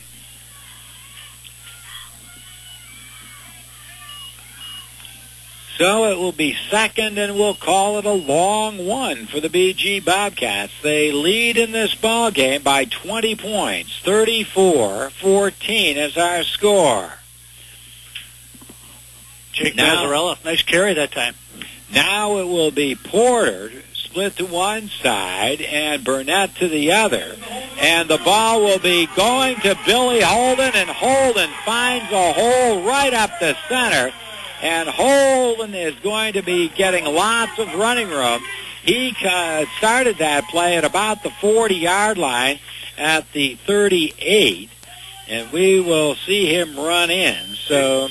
So it will be second, and we'll call it a long one for the BG Bobcats. They lead in this ball game by 20 points. 34-14 is our score. Jake Mazzarella, nice carry that time. Now it will be Porter split to one side and Burnett to the other. And the ball will be going to Billy Holden, and Holden finds a hole right up the center. And Holden is going to be getting lots of running room. He started that play at about the 40-yard line at the 38, and we will see him run in. So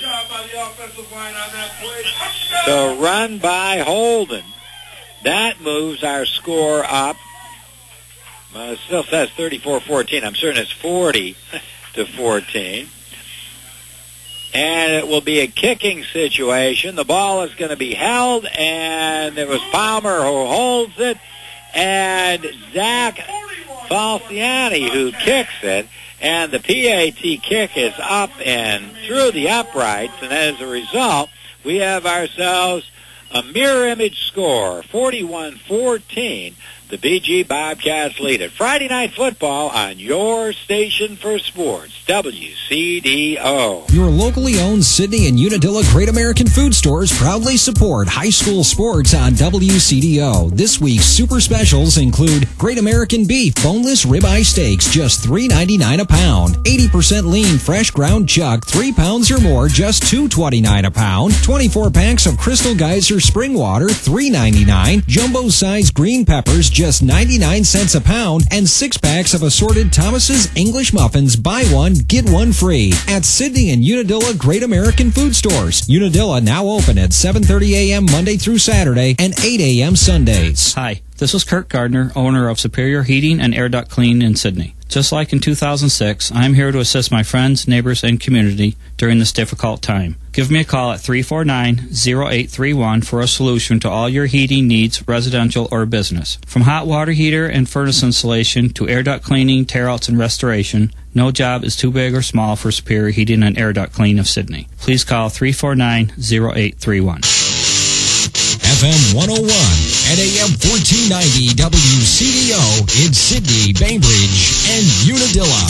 run by Holden. That moves our score up. It still says 34-14. I'm certain it's 40-14. And it will be a kicking situation. The ball is going to be held, and it was Palmer who holds it, and Zach Falciani who kicks it, and the PAT kick is up and through the uprights, and as a result, we have ourselves a mirror image score, 41-14. The BG Bobcats lead it. Friday Night Football on your station for sports, WCDO. Your locally owned Sydney and Unadilla Great American Food Stores proudly support high school sports on WCDO. This week's super specials include Great American Beef Boneless Ribeye Steaks, just $3.99 a pound. 80% lean fresh ground chuck, 3 pounds or more, just $2.29 a pound. 24 packs of Crystal Geyser Spring Water, $3.99. Jumbo size green peppers, just 99 cents a pound, and 6 packs of assorted Thomas's English muffins, buy one, get one free at Sydney and Unadilla Great American Food Stores. Unadilla now open at 7:30 a.m. Monday through Saturday and 8 a.m. Sundays. Hi, this is Kurt Gardner, owner of Superior Heating and Air Duct Cleaning in Sydney. Just like in 2006, I am here to assist my friends, neighbors, and community during this difficult time. Give me a call at 349-0831 for a solution to all your heating needs, residential or business. From hot water heater and furnace installation to air duct cleaning, tear-outs, and restoration, no job is too big or small for Superior Heating and Air Duct Cleaning of Sydney. Please call 349-0831. FM 101 and AM 1490 WCDO in Sydney, Bainbridge, and Unadilla.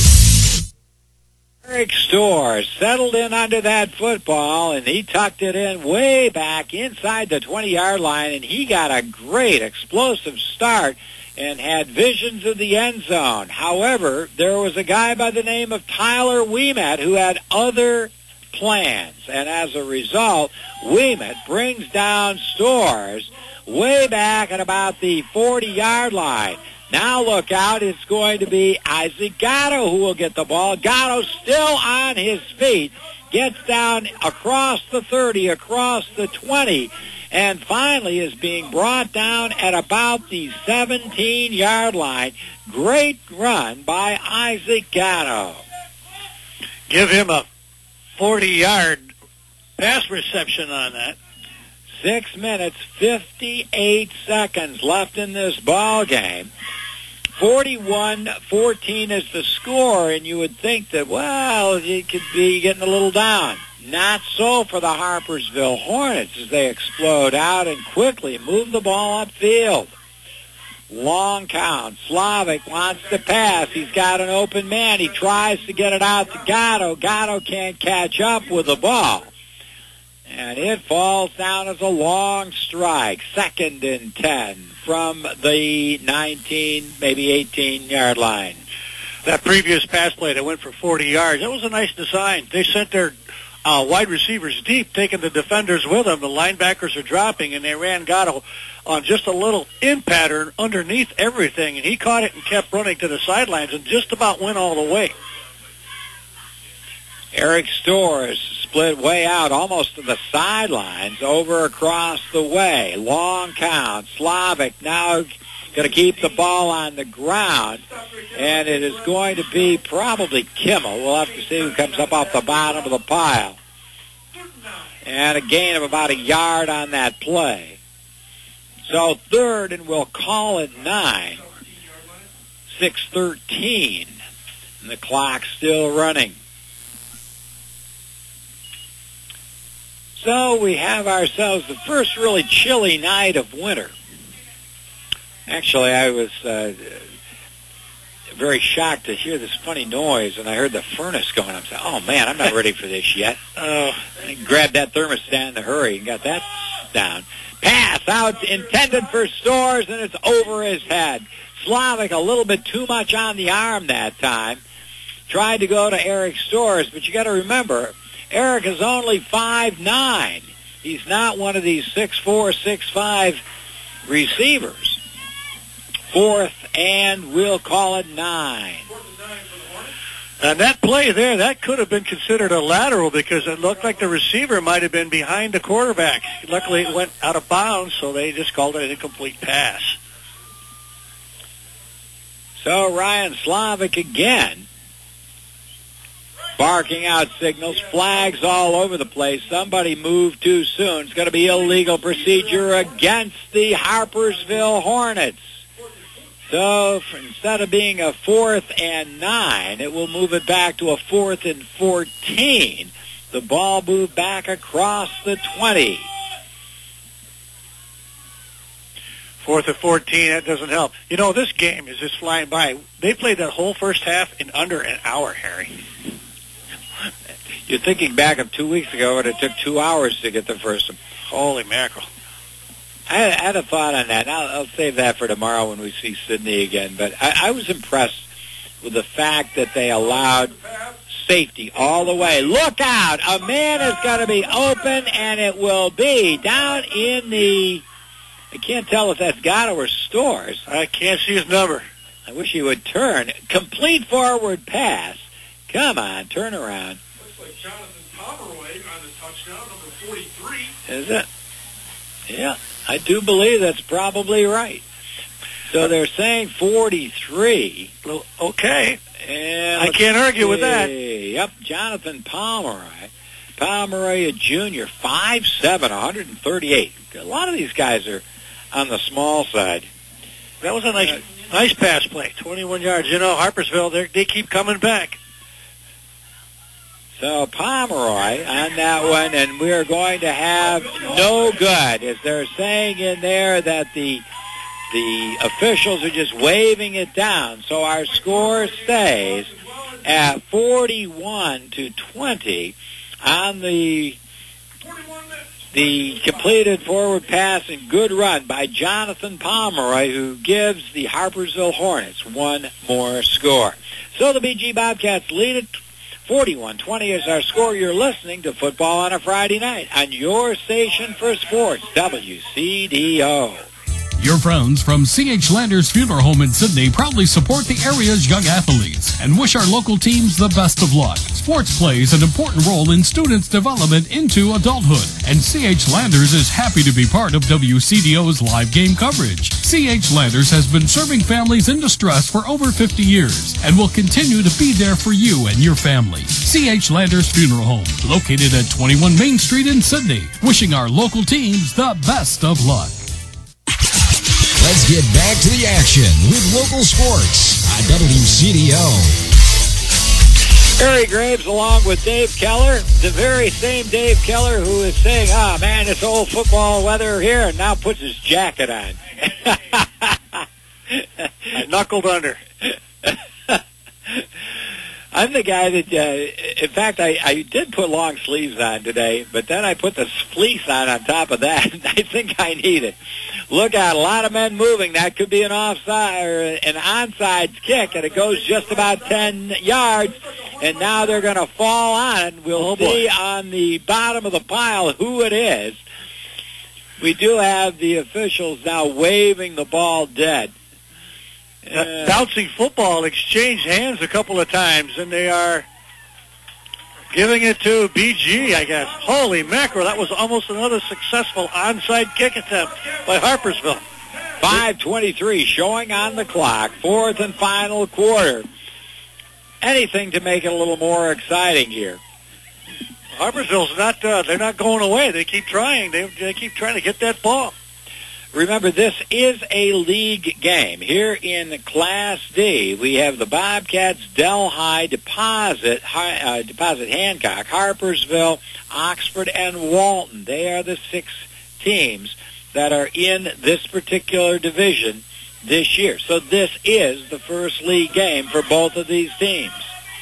Eric Storrs settled in under that football, and he tucked it in way back inside the 20-yard line, and he got a great explosive start and had visions of the end zone. However, there was a guy by the name of Tyler Ouimet who had other plans, and as a result, Ouimet brings down Storrs way back at about the 40-yard line. Now look out, it's going to be Isaac Gatto who will get the ball. Gatto still on his feet, gets down across the 30, across the 20, and finally is being brought down at about the 17-yard line. Great run by Isaac Gatto. Give him a 40-yard pass reception on that. 6 minutes, 58 seconds left in this ball game. 41-14 is the score, and you would think that, well, it could be getting a little down. Not so for the Harpersville Hornets as they explode out and quickly move the ball upfield. Long count. Slavic wants to pass. He's got an open man. He tries to get it out to Gatto. Gatto can't catch up with the ball. And it falls down as a long strike. 2nd and 10 from the 19, maybe 18-yard line. That previous pass play that went for 40 yards, that was a nice design. They sent their wide receivers deep, taking the defenders with them. The linebackers are dropping, and they ran Gatto on just a little in pattern underneath everything, and he caught it and kept running to the sidelines and just about went all the way. Eric Storrs split way out almost to the sidelines, over across the way. Long count. Slavic now going to keep the ball on the ground, and it is going to be probably Kimmel. We'll have to see who comes up off the bottom of the pile. And a gain of about a yard on that play. So third, and we'll call it 9. 6:13, and the clock's still running. So we have ourselves the first really chilly night of winter. Actually, I was very shocked to hear this funny noise, and I heard the furnace going. I'm saying, oh, man, I'm not ready for this yet. I grabbed that thermostat in a hurry and got that down. Pass out intended for Stores, and it's over his head. Slavic a little bit too much on the arm that time. Tried to go to Eric Stores, but you got to remember, Eric is only 5'9". He's not one of these 6'4", 6'5" receivers. Fourth, and we'll call it 9. And that play there, that could have been considered a lateral because it looked like the receiver might have been behind the quarterback. Luckily, it went out of bounds, so they just called it an incomplete pass. So Ryan Slavic again, barking out signals, flags all over the place. Somebody moved too soon. It's going to be illegal procedure against the Harpersville Hornets. So instead of being a 4th and 9, it will move it back to a 4th and 14. The ball moved back across the 20. 4th and 14, that doesn't help. You know, this game is just flying by. They played that whole first half in under an hour, Harry. You're thinking back of 2 weeks ago when it took 2 hours to get the first one. Holy mackerel. I had a thought on that. I'll save that for tomorrow when we see Sydney again. But I was impressed with the fact that they allowed safety all the way. Look out! A man is going to be open, and it will be down in the... I can't tell if that's Gatto or Stores. I can't see his number. I wish he would turn. Complete forward pass. Come on, turn around. Looks like Jonathan Pomeroy on the touchdown, number 43. Is it? Yeah, I do believe that's probably right. So they're saying 43. Okay. And I can't argue with that. Yep, Jonathan Pomeroy. Pomeroy, a junior, 5'7", 138. A lot of these guys are on the small side. That was a nice pass play, 21 yards. You know, Harpersville, they keep coming back. So Pomeroy on that one, and we are going to have no good, as they're saying in there that the officials are just waving it down. So our score stays at 41-20 on the completed forward pass and good run by Jonathan Pomeroy, who gives the Harpersville Hornets one more score. So the BG Bobcats lead it 41-20 is our score. You're listening to Football on a Friday Night on your station for sports, WCDO. Your friends from C.H. Landers Funeral Home in Sydney proudly support the area's young athletes and wish our local teams the best of luck. Sports plays an important role in students' development into adulthood, and C.H. Landers is happy to be part of WCDO's live game coverage. C.H. Landers has been serving families in distress for over 50 years and will continue to be there for you and your family. C.H. Landers Funeral Home, located at 21 Main Street in Sydney, wishing our local teams the best of luck. Let's get back to the action with local sports on WCDO. Harry Graves along with Dave Keller, the very same Dave Keller who is saying, man, it's old football weather here, and now puts his jacket on. I knuckled under. I'm the guy that, in fact, I did put long sleeves on today, but then I put the fleece on top of that, and I think I need it. Look out, a lot of men moving. That could be an offside or an onside kick, and it goes just about 10 yards, and now they're going to fall on it. We'll see on the bottom of the pile who it is. We do have the officials now waving the ball dead. Bouncing football exchanged hands a couple of times, and they are giving it to BG, I guess. Holy mackerel, that was almost another successful onside kick attempt by Harpersville. 5:23 showing on the clock. Fourth and final quarter. Anything to make it a little more exciting here. Harpersville's not, they're not going away. They keep trying. They keep trying to get that ball. Remember, this is a league game. Here in Class D, we have the Bobcats, Delhi, Deposit Hancock, Harpersville, Oxford, and Walton. They are the 6 teams that are in this particular division this year. So this is the first league game for both of these teams.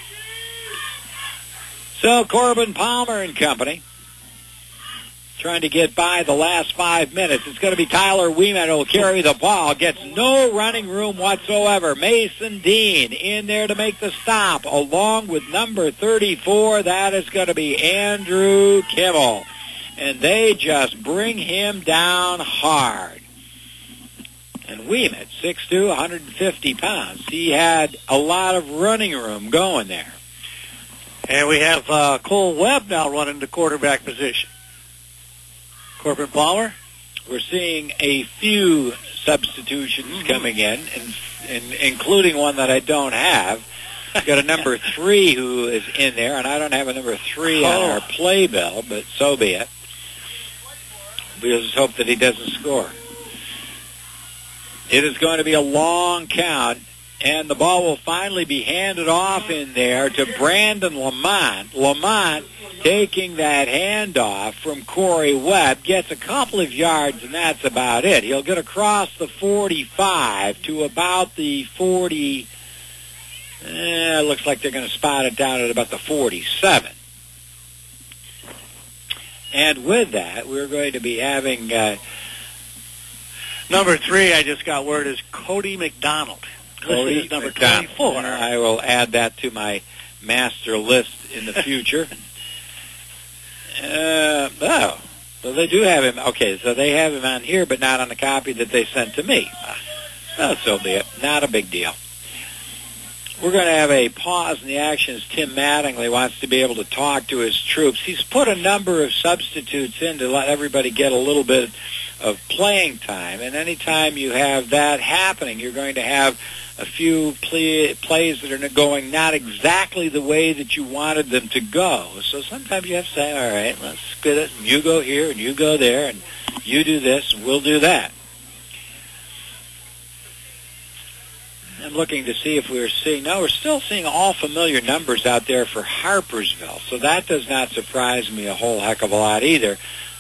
So Corbin Palmer and company trying to get by the last 5 minutes. It's going to be Tyler Wieman who will carry the ball. Gets no running room whatsoever. Mason Dean in there to make the stop, along with number 34. That is going to be Andrew Kimmel. And they just bring him down hard. And Wieman, 6'2", 150 pounds. He had a lot of running room going there. And we have Cole Webb now running the quarterback position. Corbin Palmer. We're seeing a few substitutions coming in, and including one that I don't have. We've got a number 3 who is in there, and I don't have a number 3 on our playbill, but so be it. We'll just hope that he doesn't score. It is going to be a long count, and the ball will finally be handed off in there to Brandon Lamont. Lamont, taking that handoff from Corey Webb, gets a couple of yards, and that's about it. He'll get across the 45 to about the 40. It looks like they're going to spot it down at about the 47. And with that, we're going to be having number 3, I just got word, is Cody McDonald. Cody This is number McDonald. 24. I will add that to my master list in the future. So they do have him. Okay, so they have him on here, but not on the copy that they sent to me. So be it. Not a big deal. We're going to have a pause in the action as Tim Mattingly wants to be able to talk to his troops. He's put a number of substitutes in to let everybody get a little bit of playing time. And anytime you have that happening, you're going to have a few plays that are going not exactly the way that you wanted them to go. So sometimes you have to say, all right, let's split it. And you go here and you go there and you do this and we'll do that. I'm looking to see if we're seeing, no, we're still seeing all familiar numbers out there for Harpersville. So that does not surprise me a whole heck of a lot either.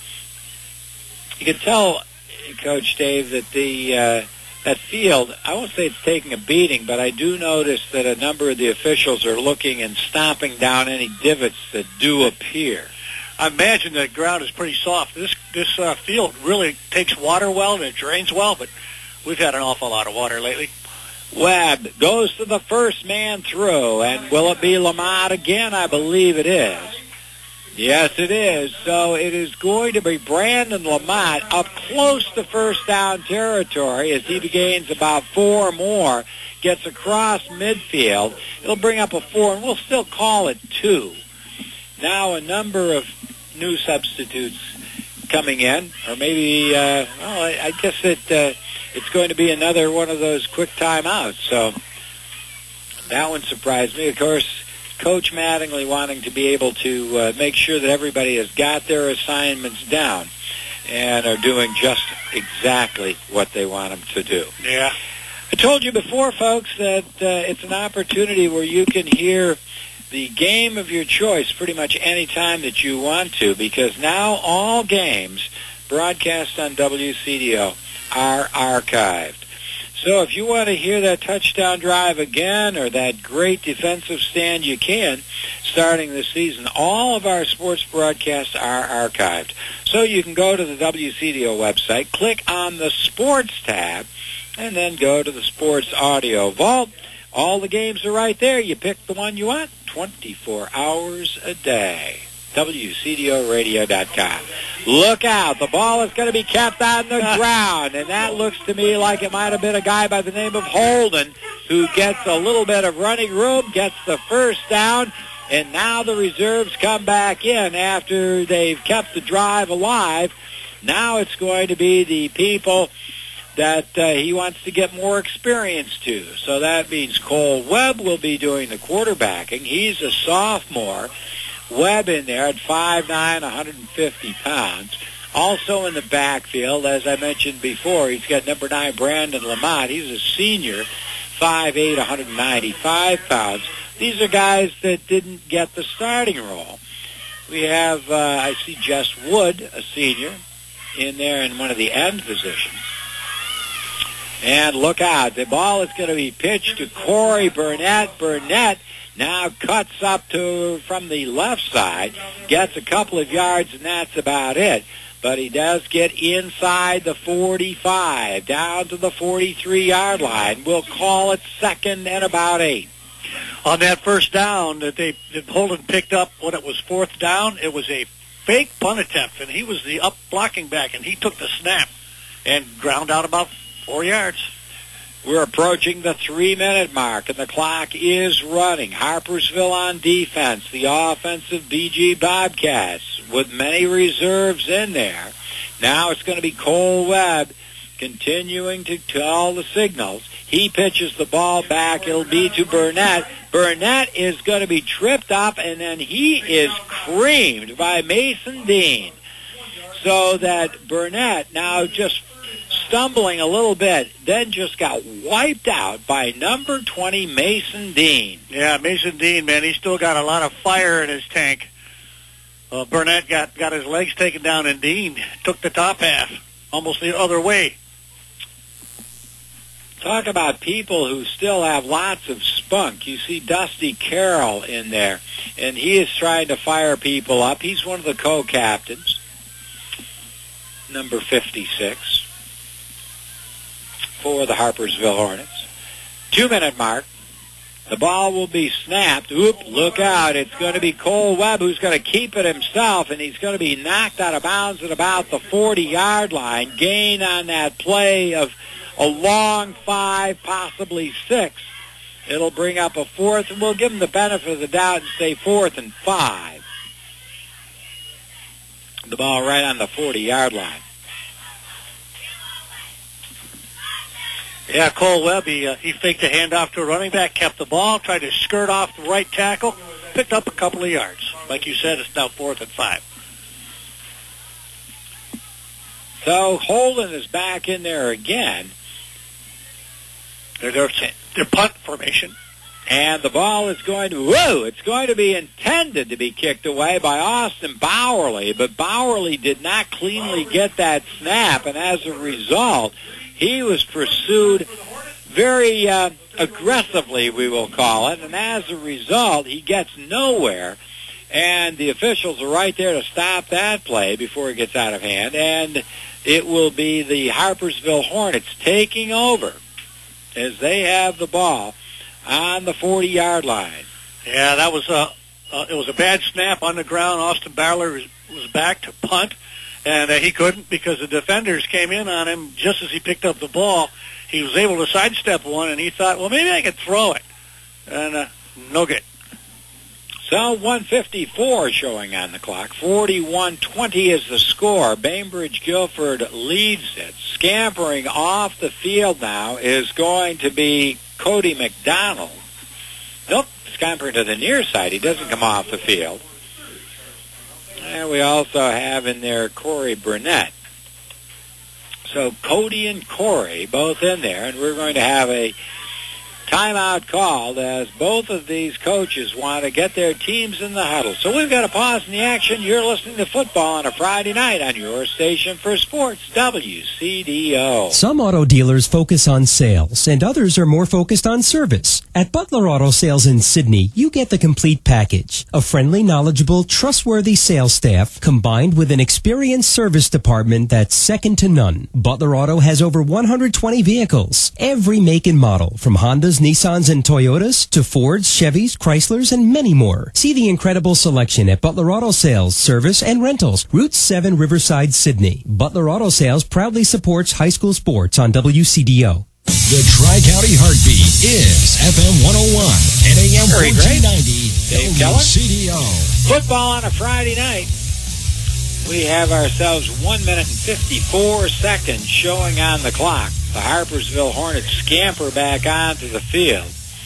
You can tell, Coach Dave, that that field, I won't say it's taking a beating, but I do notice that a number of the officials are looking and stomping down any divots that do appear. I imagine the ground is pretty soft. This field really takes water well and it drains well, but we've had an awful lot of water lately. Webb goes to the first man through, and will it be Lamont again? I believe it is. Yes, it is. So it is going to be Brandon Lamont up close to first down territory as he gains about 4 more, gets across midfield. It'll bring up a 4, and we'll still call it 2. Now a number of new substitutes coming in, or maybe, I guess it's going to be another one of those quick timeouts. So that one surprised me. Of course, Coach Mattingly wanting to be able to make sure that everybody has got their assignments down and are doing just exactly what they want them to do. Yeah. I told you before, folks, that it's an opportunity where you can hear the game of your choice pretty much any time that you want to, because now all games broadcast on WCDO are archived. So if you want to hear that touchdown drive again or that great defensive stand, you can, starting this season. All of our sports broadcasts are archived. So you can go to the WCDO website, click on the Sports tab, and then go to the Sports Audio Vault. All the games are right there. You pick the one you want 24 hours a day. WCDOradio.com. Look out. The ball is going to be kept on the ground, and that looks to me like it might have been a guy by the name of Holden who gets a little bit of running room, gets the first down, and now the reserves come back in after they've kept the drive alive. Now it's going to be the people that he wants to get more experience to. So that means Cole Webb will be doing the quarterbacking. He's a sophomore. Webb in there at 5'9", 150 pounds. Also in the backfield, as I mentioned before, he's got number 9, Brandon Lamont. He's a senior, 5'8", 195 pounds. These are guys that didn't get the starting role. We have, I see Jess Wood, a senior, in there in one of the end positions. And look out, the ball is going to be pitched to Corey Burnett. Burnett now cuts up from the left side, gets a couple of yards, and that's about it. But he does get inside the 45, down to the 43-yard line. We'll call it 2nd and about 8. On that first down that Holden picked up when it was 4th down, it was a fake punt attempt, and he was the up blocking back, and he took the snap and ground out about 4 yards. We're approaching the 3-minute mark, and the clock is running. Harpersville on defense, the offensive BG Bobcats with many reserves in there. Now it's going to be Cole Webb continuing to tell the signals. He pitches the ball back. It'll be to Burnett. Burnett is going to be tripped up, and then he is creamed by Mason Dean. So that Burnett now just stumbling a little bit, then just got wiped out by number 20, Mason Dean. Yeah, Mason Dean, man, he's still got a lot of fire in his tank. Burnett got his legs taken down, and Dean took the top half, almost the other way. Talk about people who still have lots of spunk. You see Dusty Carroll in there, and he is trying to fire people up. He's one of the co-captains, number 56, for the Harpersville Hornets. 2-minute mark. The ball will be snapped. Oop, look out. It's going to be Cole Webb who's going to keep it himself, and he's going to be knocked out of bounds at about the 40-yard line. Gain on that play of a long 5, possibly 6. It'll bring up a 4th, and we'll give him the benefit of the doubt and say 4th and 5. The ball right on the 40-yard line. Yeah, Cole Webb, he faked a handoff to a running back, kept the ball, tried to skirt off the right tackle, picked up a couple of yards. Like you said, it's now 4th and 5. So Holden is back in there again. Their punt formation. And the ball is going to, it's going to be intended to be kicked away by Austin Bowerly, but Bowerly did not cleanly get that snap, and as a result, he was pursued very aggressively, we will call it, and as a result, he gets nowhere. And the officials are right there to stop that play before it gets out of hand, and it will be the Harpersville Hornets taking over as they have the ball on the 40-yard line. Yeah, that was it was a bad snap on the ground. Austin Bowerly was back to punt. And he couldn't because the defenders came in on him just as he picked up the ball. He was able to sidestep one, and he thought, well, maybe I could throw it. And no good. So 1:54 showing on the clock. 41-20 is the score. Bainbridge Guilford leads it. Scampering off the field now is going to be Cody McDonald. Nope, scampering to the near side. He doesn't come off the field. And we also have in there Corey Burnett. So Cody and Corey both in there, and we're going to have a timeout called as both of these coaches want to get their teams in the huddle. So we've got a pause in the action. You're listening to football on a Friday night on your station for sports, WCDO. Some auto dealers focus on sales, and others are more focused on service. At Butler Auto Sales in Sydney, you get the complete package. A friendly, knowledgeable, trustworthy sales staff combined with an experienced service department that's second to none. Butler Auto has over 120 vehicles, every make and model, from Hondas, Nissans, and Toyotas to Fords, Chevys, Chryslers, and many more. See the incredible selection at Butler Auto Sales, Service, and Rentals, Route 7, Riverside, Sydney. Butler Auto Sales proudly supports high school sports on WCDO. The Tri-County Heartbeat is FM 101 and AM 1490 Dave Keller. WCDO. Football on a Friday night. We have ourselves 1 minute and 54 seconds showing on the clock. The Harpersville Hornets scamper back onto the field.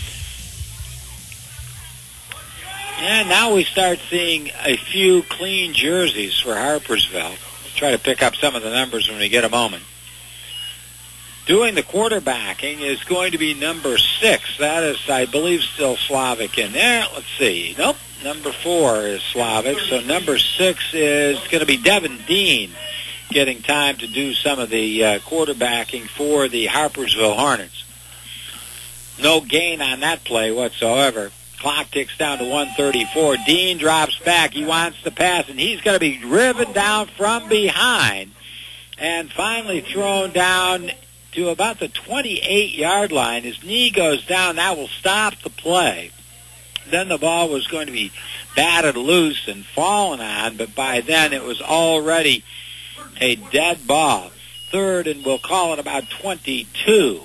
And now we start seeing a few clean jerseys for Harpersville. We'll try to pick up some of the numbers when we get a moment. Doing the quarterbacking is going to be number 6. That is, I believe, still Slavic in there. Let's see. Nope. Number 4 is Slavic. So number 6 is going to be Devin Dean, getting time to do some of the quarterbacking for the Harpersville Hornets. No gain on that play whatsoever. Clock ticks down to 1:34. Dean drops back. He wants to pass, and he's going to be driven down from behind and finally thrown down to about the 28-yard line. His knee goes down. That will stop the play. Then the ball was going to be batted loose and fallen on, but by then it was already a dead ball. Third, and we'll call it about 22.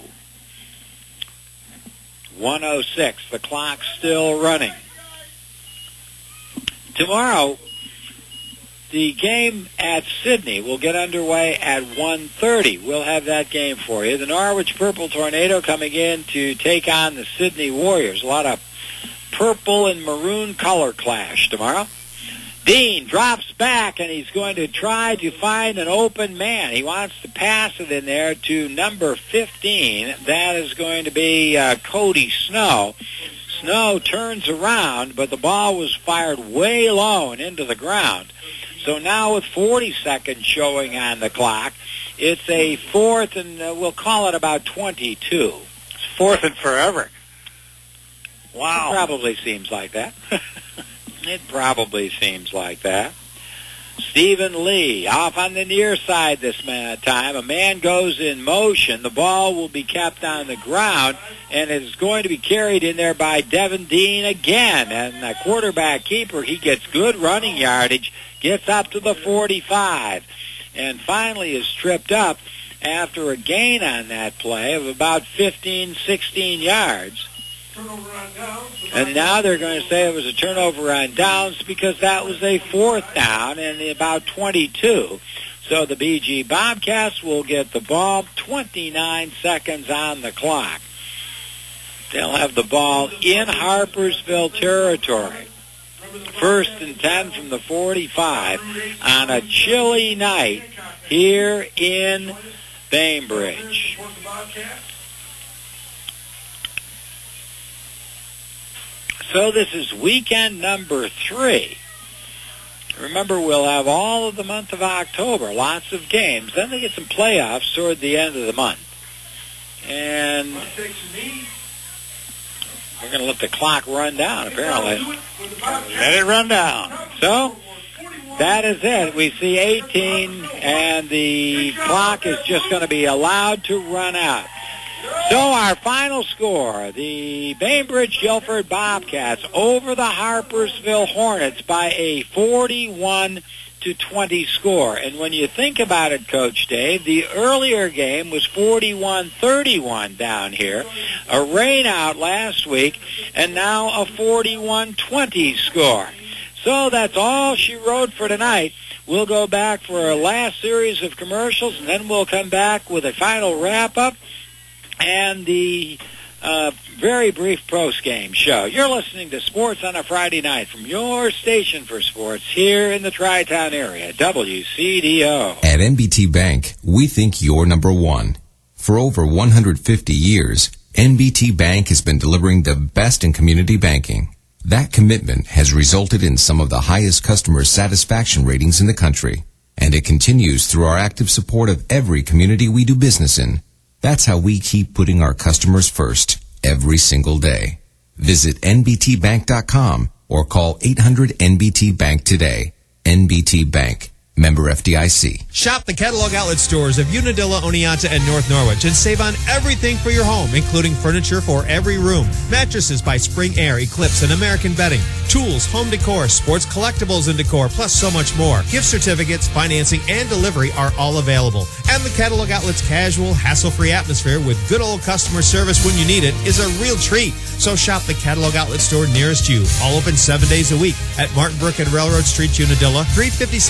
1:06. The clock's still running. Tomorrow, the game at Sydney will get underway at 1:30. We'll have that game for you. The Norwich Purple Tornado coming in to take on the Sydney Warriors. A lot of purple and maroon color clash tomorrow. Dean drops back, and he's going to try to find an open man. He wants to pass it in there to number 15. That is going to be Cody Snow. Snow turns around, but the ball was fired way low and into the ground. So now with 40 seconds showing on the clock, it's a fourth, and we'll call it about 22. It's fourth and forever. Wow. It probably seems like that. It probably seems like that. Stephen Lee off on the near side this time. A man goes in motion. The ball will be kept on the ground, and it is going to be carried in there by Devin Dean again. And the quarterback keeper, he gets good running yardage, gets up to the 45, and finally is tripped up after a gain on that play of about 15, 16 yards. And now they're going to say it was a turnover on downs because that was a fourth down and about 22. So the BG Bobcats will get the ball, 29 seconds on the clock. They'll have the ball in Harpersville territory. First and 10 from the 45 on a chilly night here in Bainbridge. So this is weekend number 3. Remember, we'll have all of the month of October, lots of games. Then they get some playoffs toward the end of the month. And we're going to let the clock run down, apparently. Let it run down. So that is it. We see 18, and the clock is just going to be allowed to run out. So our final score, the Bainbridge Guilford Bobcats over the Harpersville Hornets by a 41-20 score. And when you think about it, Coach Dave, the earlier game was 41-31 down here, a rain out last week, and now a 41-20 score. So that's all she wrote for tonight. We'll go back for our last series of commercials, and then we'll come back with a final wrap-up and the very brief post-game show. You're listening to Sports on a Friday night from your station for sports here in the Tri-Town area, WCDO. At NBT Bank, we think you're number one. For over 150 years, NBT Bank has been delivering the best in community banking. That commitment has resulted in some of the highest customer satisfaction ratings in the country, and it continues through our active support of every community we do business in. That's how we keep putting our customers first every single day. Visit nbtbank.com or call 800-NBT-BANK today. NBT Bank. Member FDIC. Shop the catalog outlet stores of Unadilla, Oneonta, and North Norwich and save on everything for your home, including furniture for every room, mattresses by Spring Air, Eclipse, and American Bedding, tools, home decor, sports collectibles and decor, plus so much more. Gift certificates, financing, and delivery are all available. And the catalog outlet's casual, hassle-free atmosphere with good old customer service when you need it is a real treat. So shop the catalog outlet store nearest you. All open 7 days a week at Martin Brook and Railroad Street, Unadilla, 357 Chestnut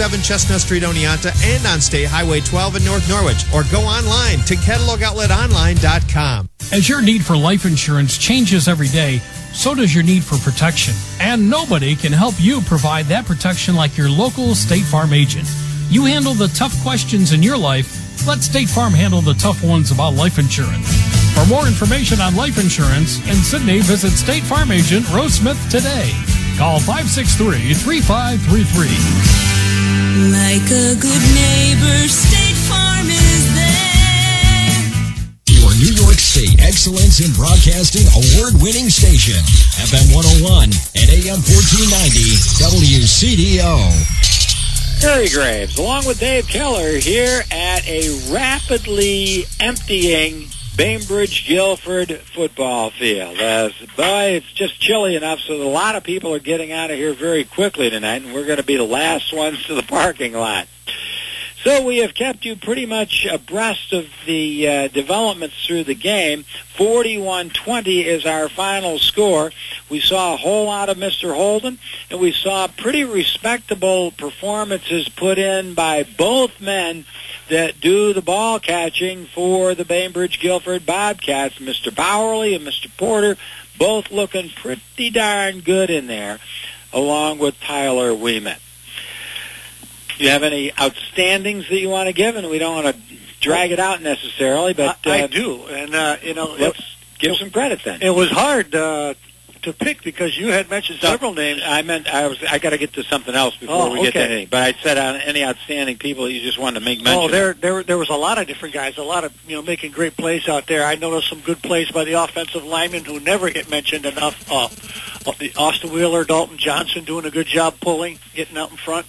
Chestnut Street, Oneonta, and on State Highway 12 in North Norwich. Or go online to catalogoutletonline.com. As your need for life insurance changes every day, so does your need for protection. And nobody can help you provide that protection like your local State Farm agent. You handle the tough questions in your life. Let State Farm handle the tough ones about life insurance. For more information on life insurance in Sydney, visit State Farm agent Rose Smith today. Call 563-3533. Like a good neighbor, State Farm is there. Your New York State Excellence in Broadcasting award-winning station, FM 101 and AM 1490 WCDO. Terry Graves, along with Dave Keller, here at a rapidly emptying Bainbridge Guilford football field. Boy, it's just chilly enough so that a lot of people are getting out of here very quickly tonight, and we're going to be the last ones to the parking lot. So we have kept you pretty much abreast of the developments through the game. 41-20 is our final score. We saw a whole lot of Mr. Holden, and we saw pretty respectable performances put in by both men that do the ball catching for the Bainbridge Guilford Bobcats, Mr. Bowerly and Mr. Porter, both looking pretty darn good in there, along with Tyler Wieman. Do you have any outstandings that you want to give? And we don't want to drag it out necessarily, but I do. And let's give some credit then. It was hard to pick because you had mentioned several names. I got to get to something else before we get to anything. But I said any outstanding people that you just wanted to make mention. There was a lot of different guys, a lot of making great plays out there. I noticed some good plays by the offensive linemen who never get mentioned enough. The Austin Wheeler, Dalton Johnson doing a good job pulling, getting out in front.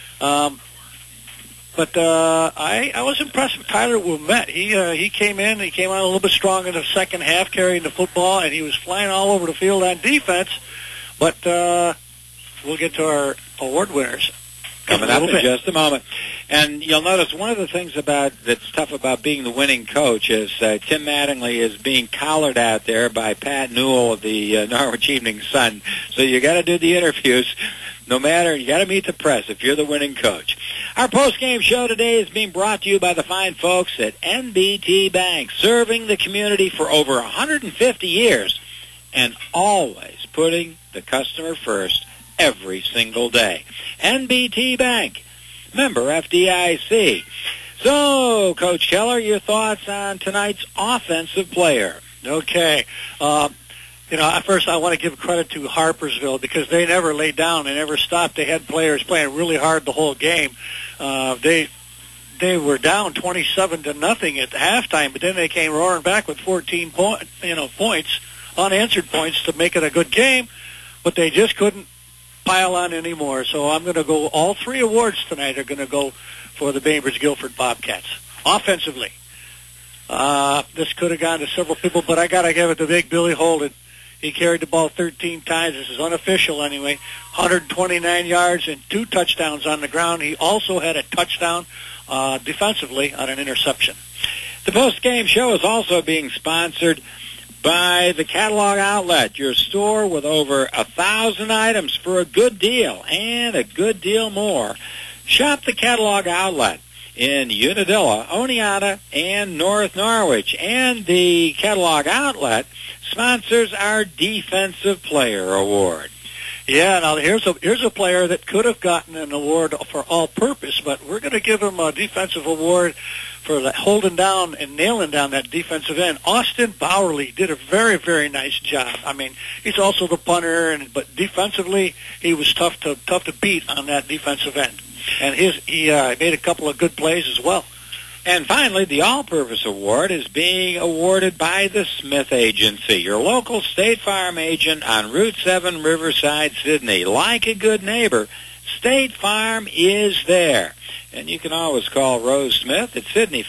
But I was impressed with Tyler Wieman. He came in. He came on a little bit strong in the second half, carrying the football, and he was flying all over the field on defense. But we'll get to our award winners coming up in just a moment. And you'll notice one of the things that's tough about being the winning coach is Tim Mattingly is being collared out there by Pat Newell of the Norwich Evening Sun. So you got to do the interviews. No matter, you got to meet the press if you're the winning coach. Our post-game show today is being brought to you by the fine folks at NBT Bank, serving the community for over 150 years and always putting the customer first every single day. NBT Bank, member FDIC. So, Coach Keller, your thoughts on tonight's offensive player? Okay. First I want to give credit to Harpersville because they never laid down. They never stopped. They had players playing really hard the whole game. They were down 27-0 at halftime, but then they came roaring back with 14 points, unanswered points to make it a good game, but they just couldn't pile on anymore. So I'm going to go, all three awards tonight are going to go for the Bainbridge Guilford Bobcats. Offensively, this could have gone to several people, but I got to give it to Big Billy Holden. He carried the ball 13 times. This is unofficial anyway. 129 yards and 2 touchdowns on the ground. He also had a touchdown defensively on an interception. The post-game show is also being sponsored by the Catalog Outlet, your store with over 1,000 items for a good deal and a good deal more. Shop the Catalog Outlet in Unadilla, Oneonta, and North Norwich. And the Catalog Outlet sponsors our Defensive Player Award. Yeah, now here's a player that could have gotten an award for all-purpose, but we're going to give him a defensive award for holding down and nailing down that defensive end. Austin Bowerly did a very, very nice job. I mean, he's also the punter, but defensively he was tough to beat on that defensive end. And he made a couple of good plays as well. And finally, the All-Purpose Award is being awarded by the Smith Agency, your local State Farm agent on Route 7, Riverside, Sydney. Like a good neighbor, State Farm is there. And you can always call Rose Smith at Sydney,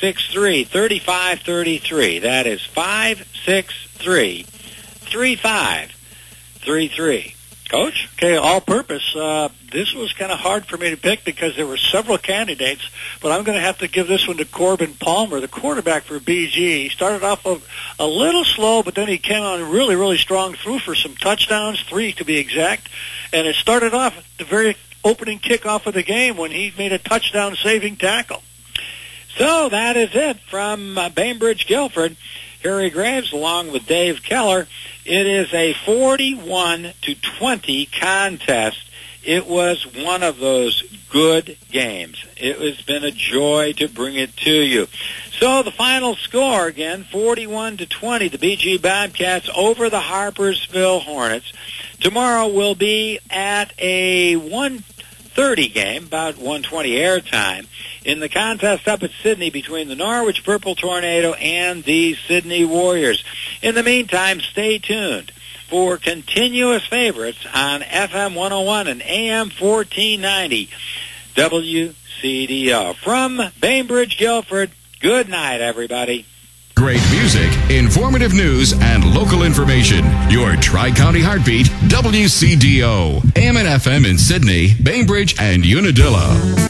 563-3533. That is 563-3533. Coach? Okay, all-purpose. This was kind of hard for me to pick because there were several candidates, but I'm going to have to give this one to Corbin Palmer, the quarterback for BG. He started off a little slow, but then he came on really, really strong, threw for some touchdowns, 3 to be exact, and it started off at the very opening kickoff of the game when he made a touchdown-saving tackle. So that is it from Bainbridge Guilford. Harry Graves along with Dave Keller. It is a 41-20 contest. It was one of those good games. It has been a joy to bring it to you. So the final score again, 41-20, the BG Bobcats over the Harpersville Hornets. Tomorrow will be at a 1:30 game, about 1:20 airtime, in the contest up at Sydney between the Norwich Purple Tornado and the Sydney Warriors. In the meantime, stay tuned for continuous favorites on FM 101 and AM 1490 WCDO. From Bainbridge Guilford, good night, everybody. Great music, informative news, and local information. Your Tri-County Heartbeat, WCDO. AM and FM in Sydney, Bainbridge, and Unadilla.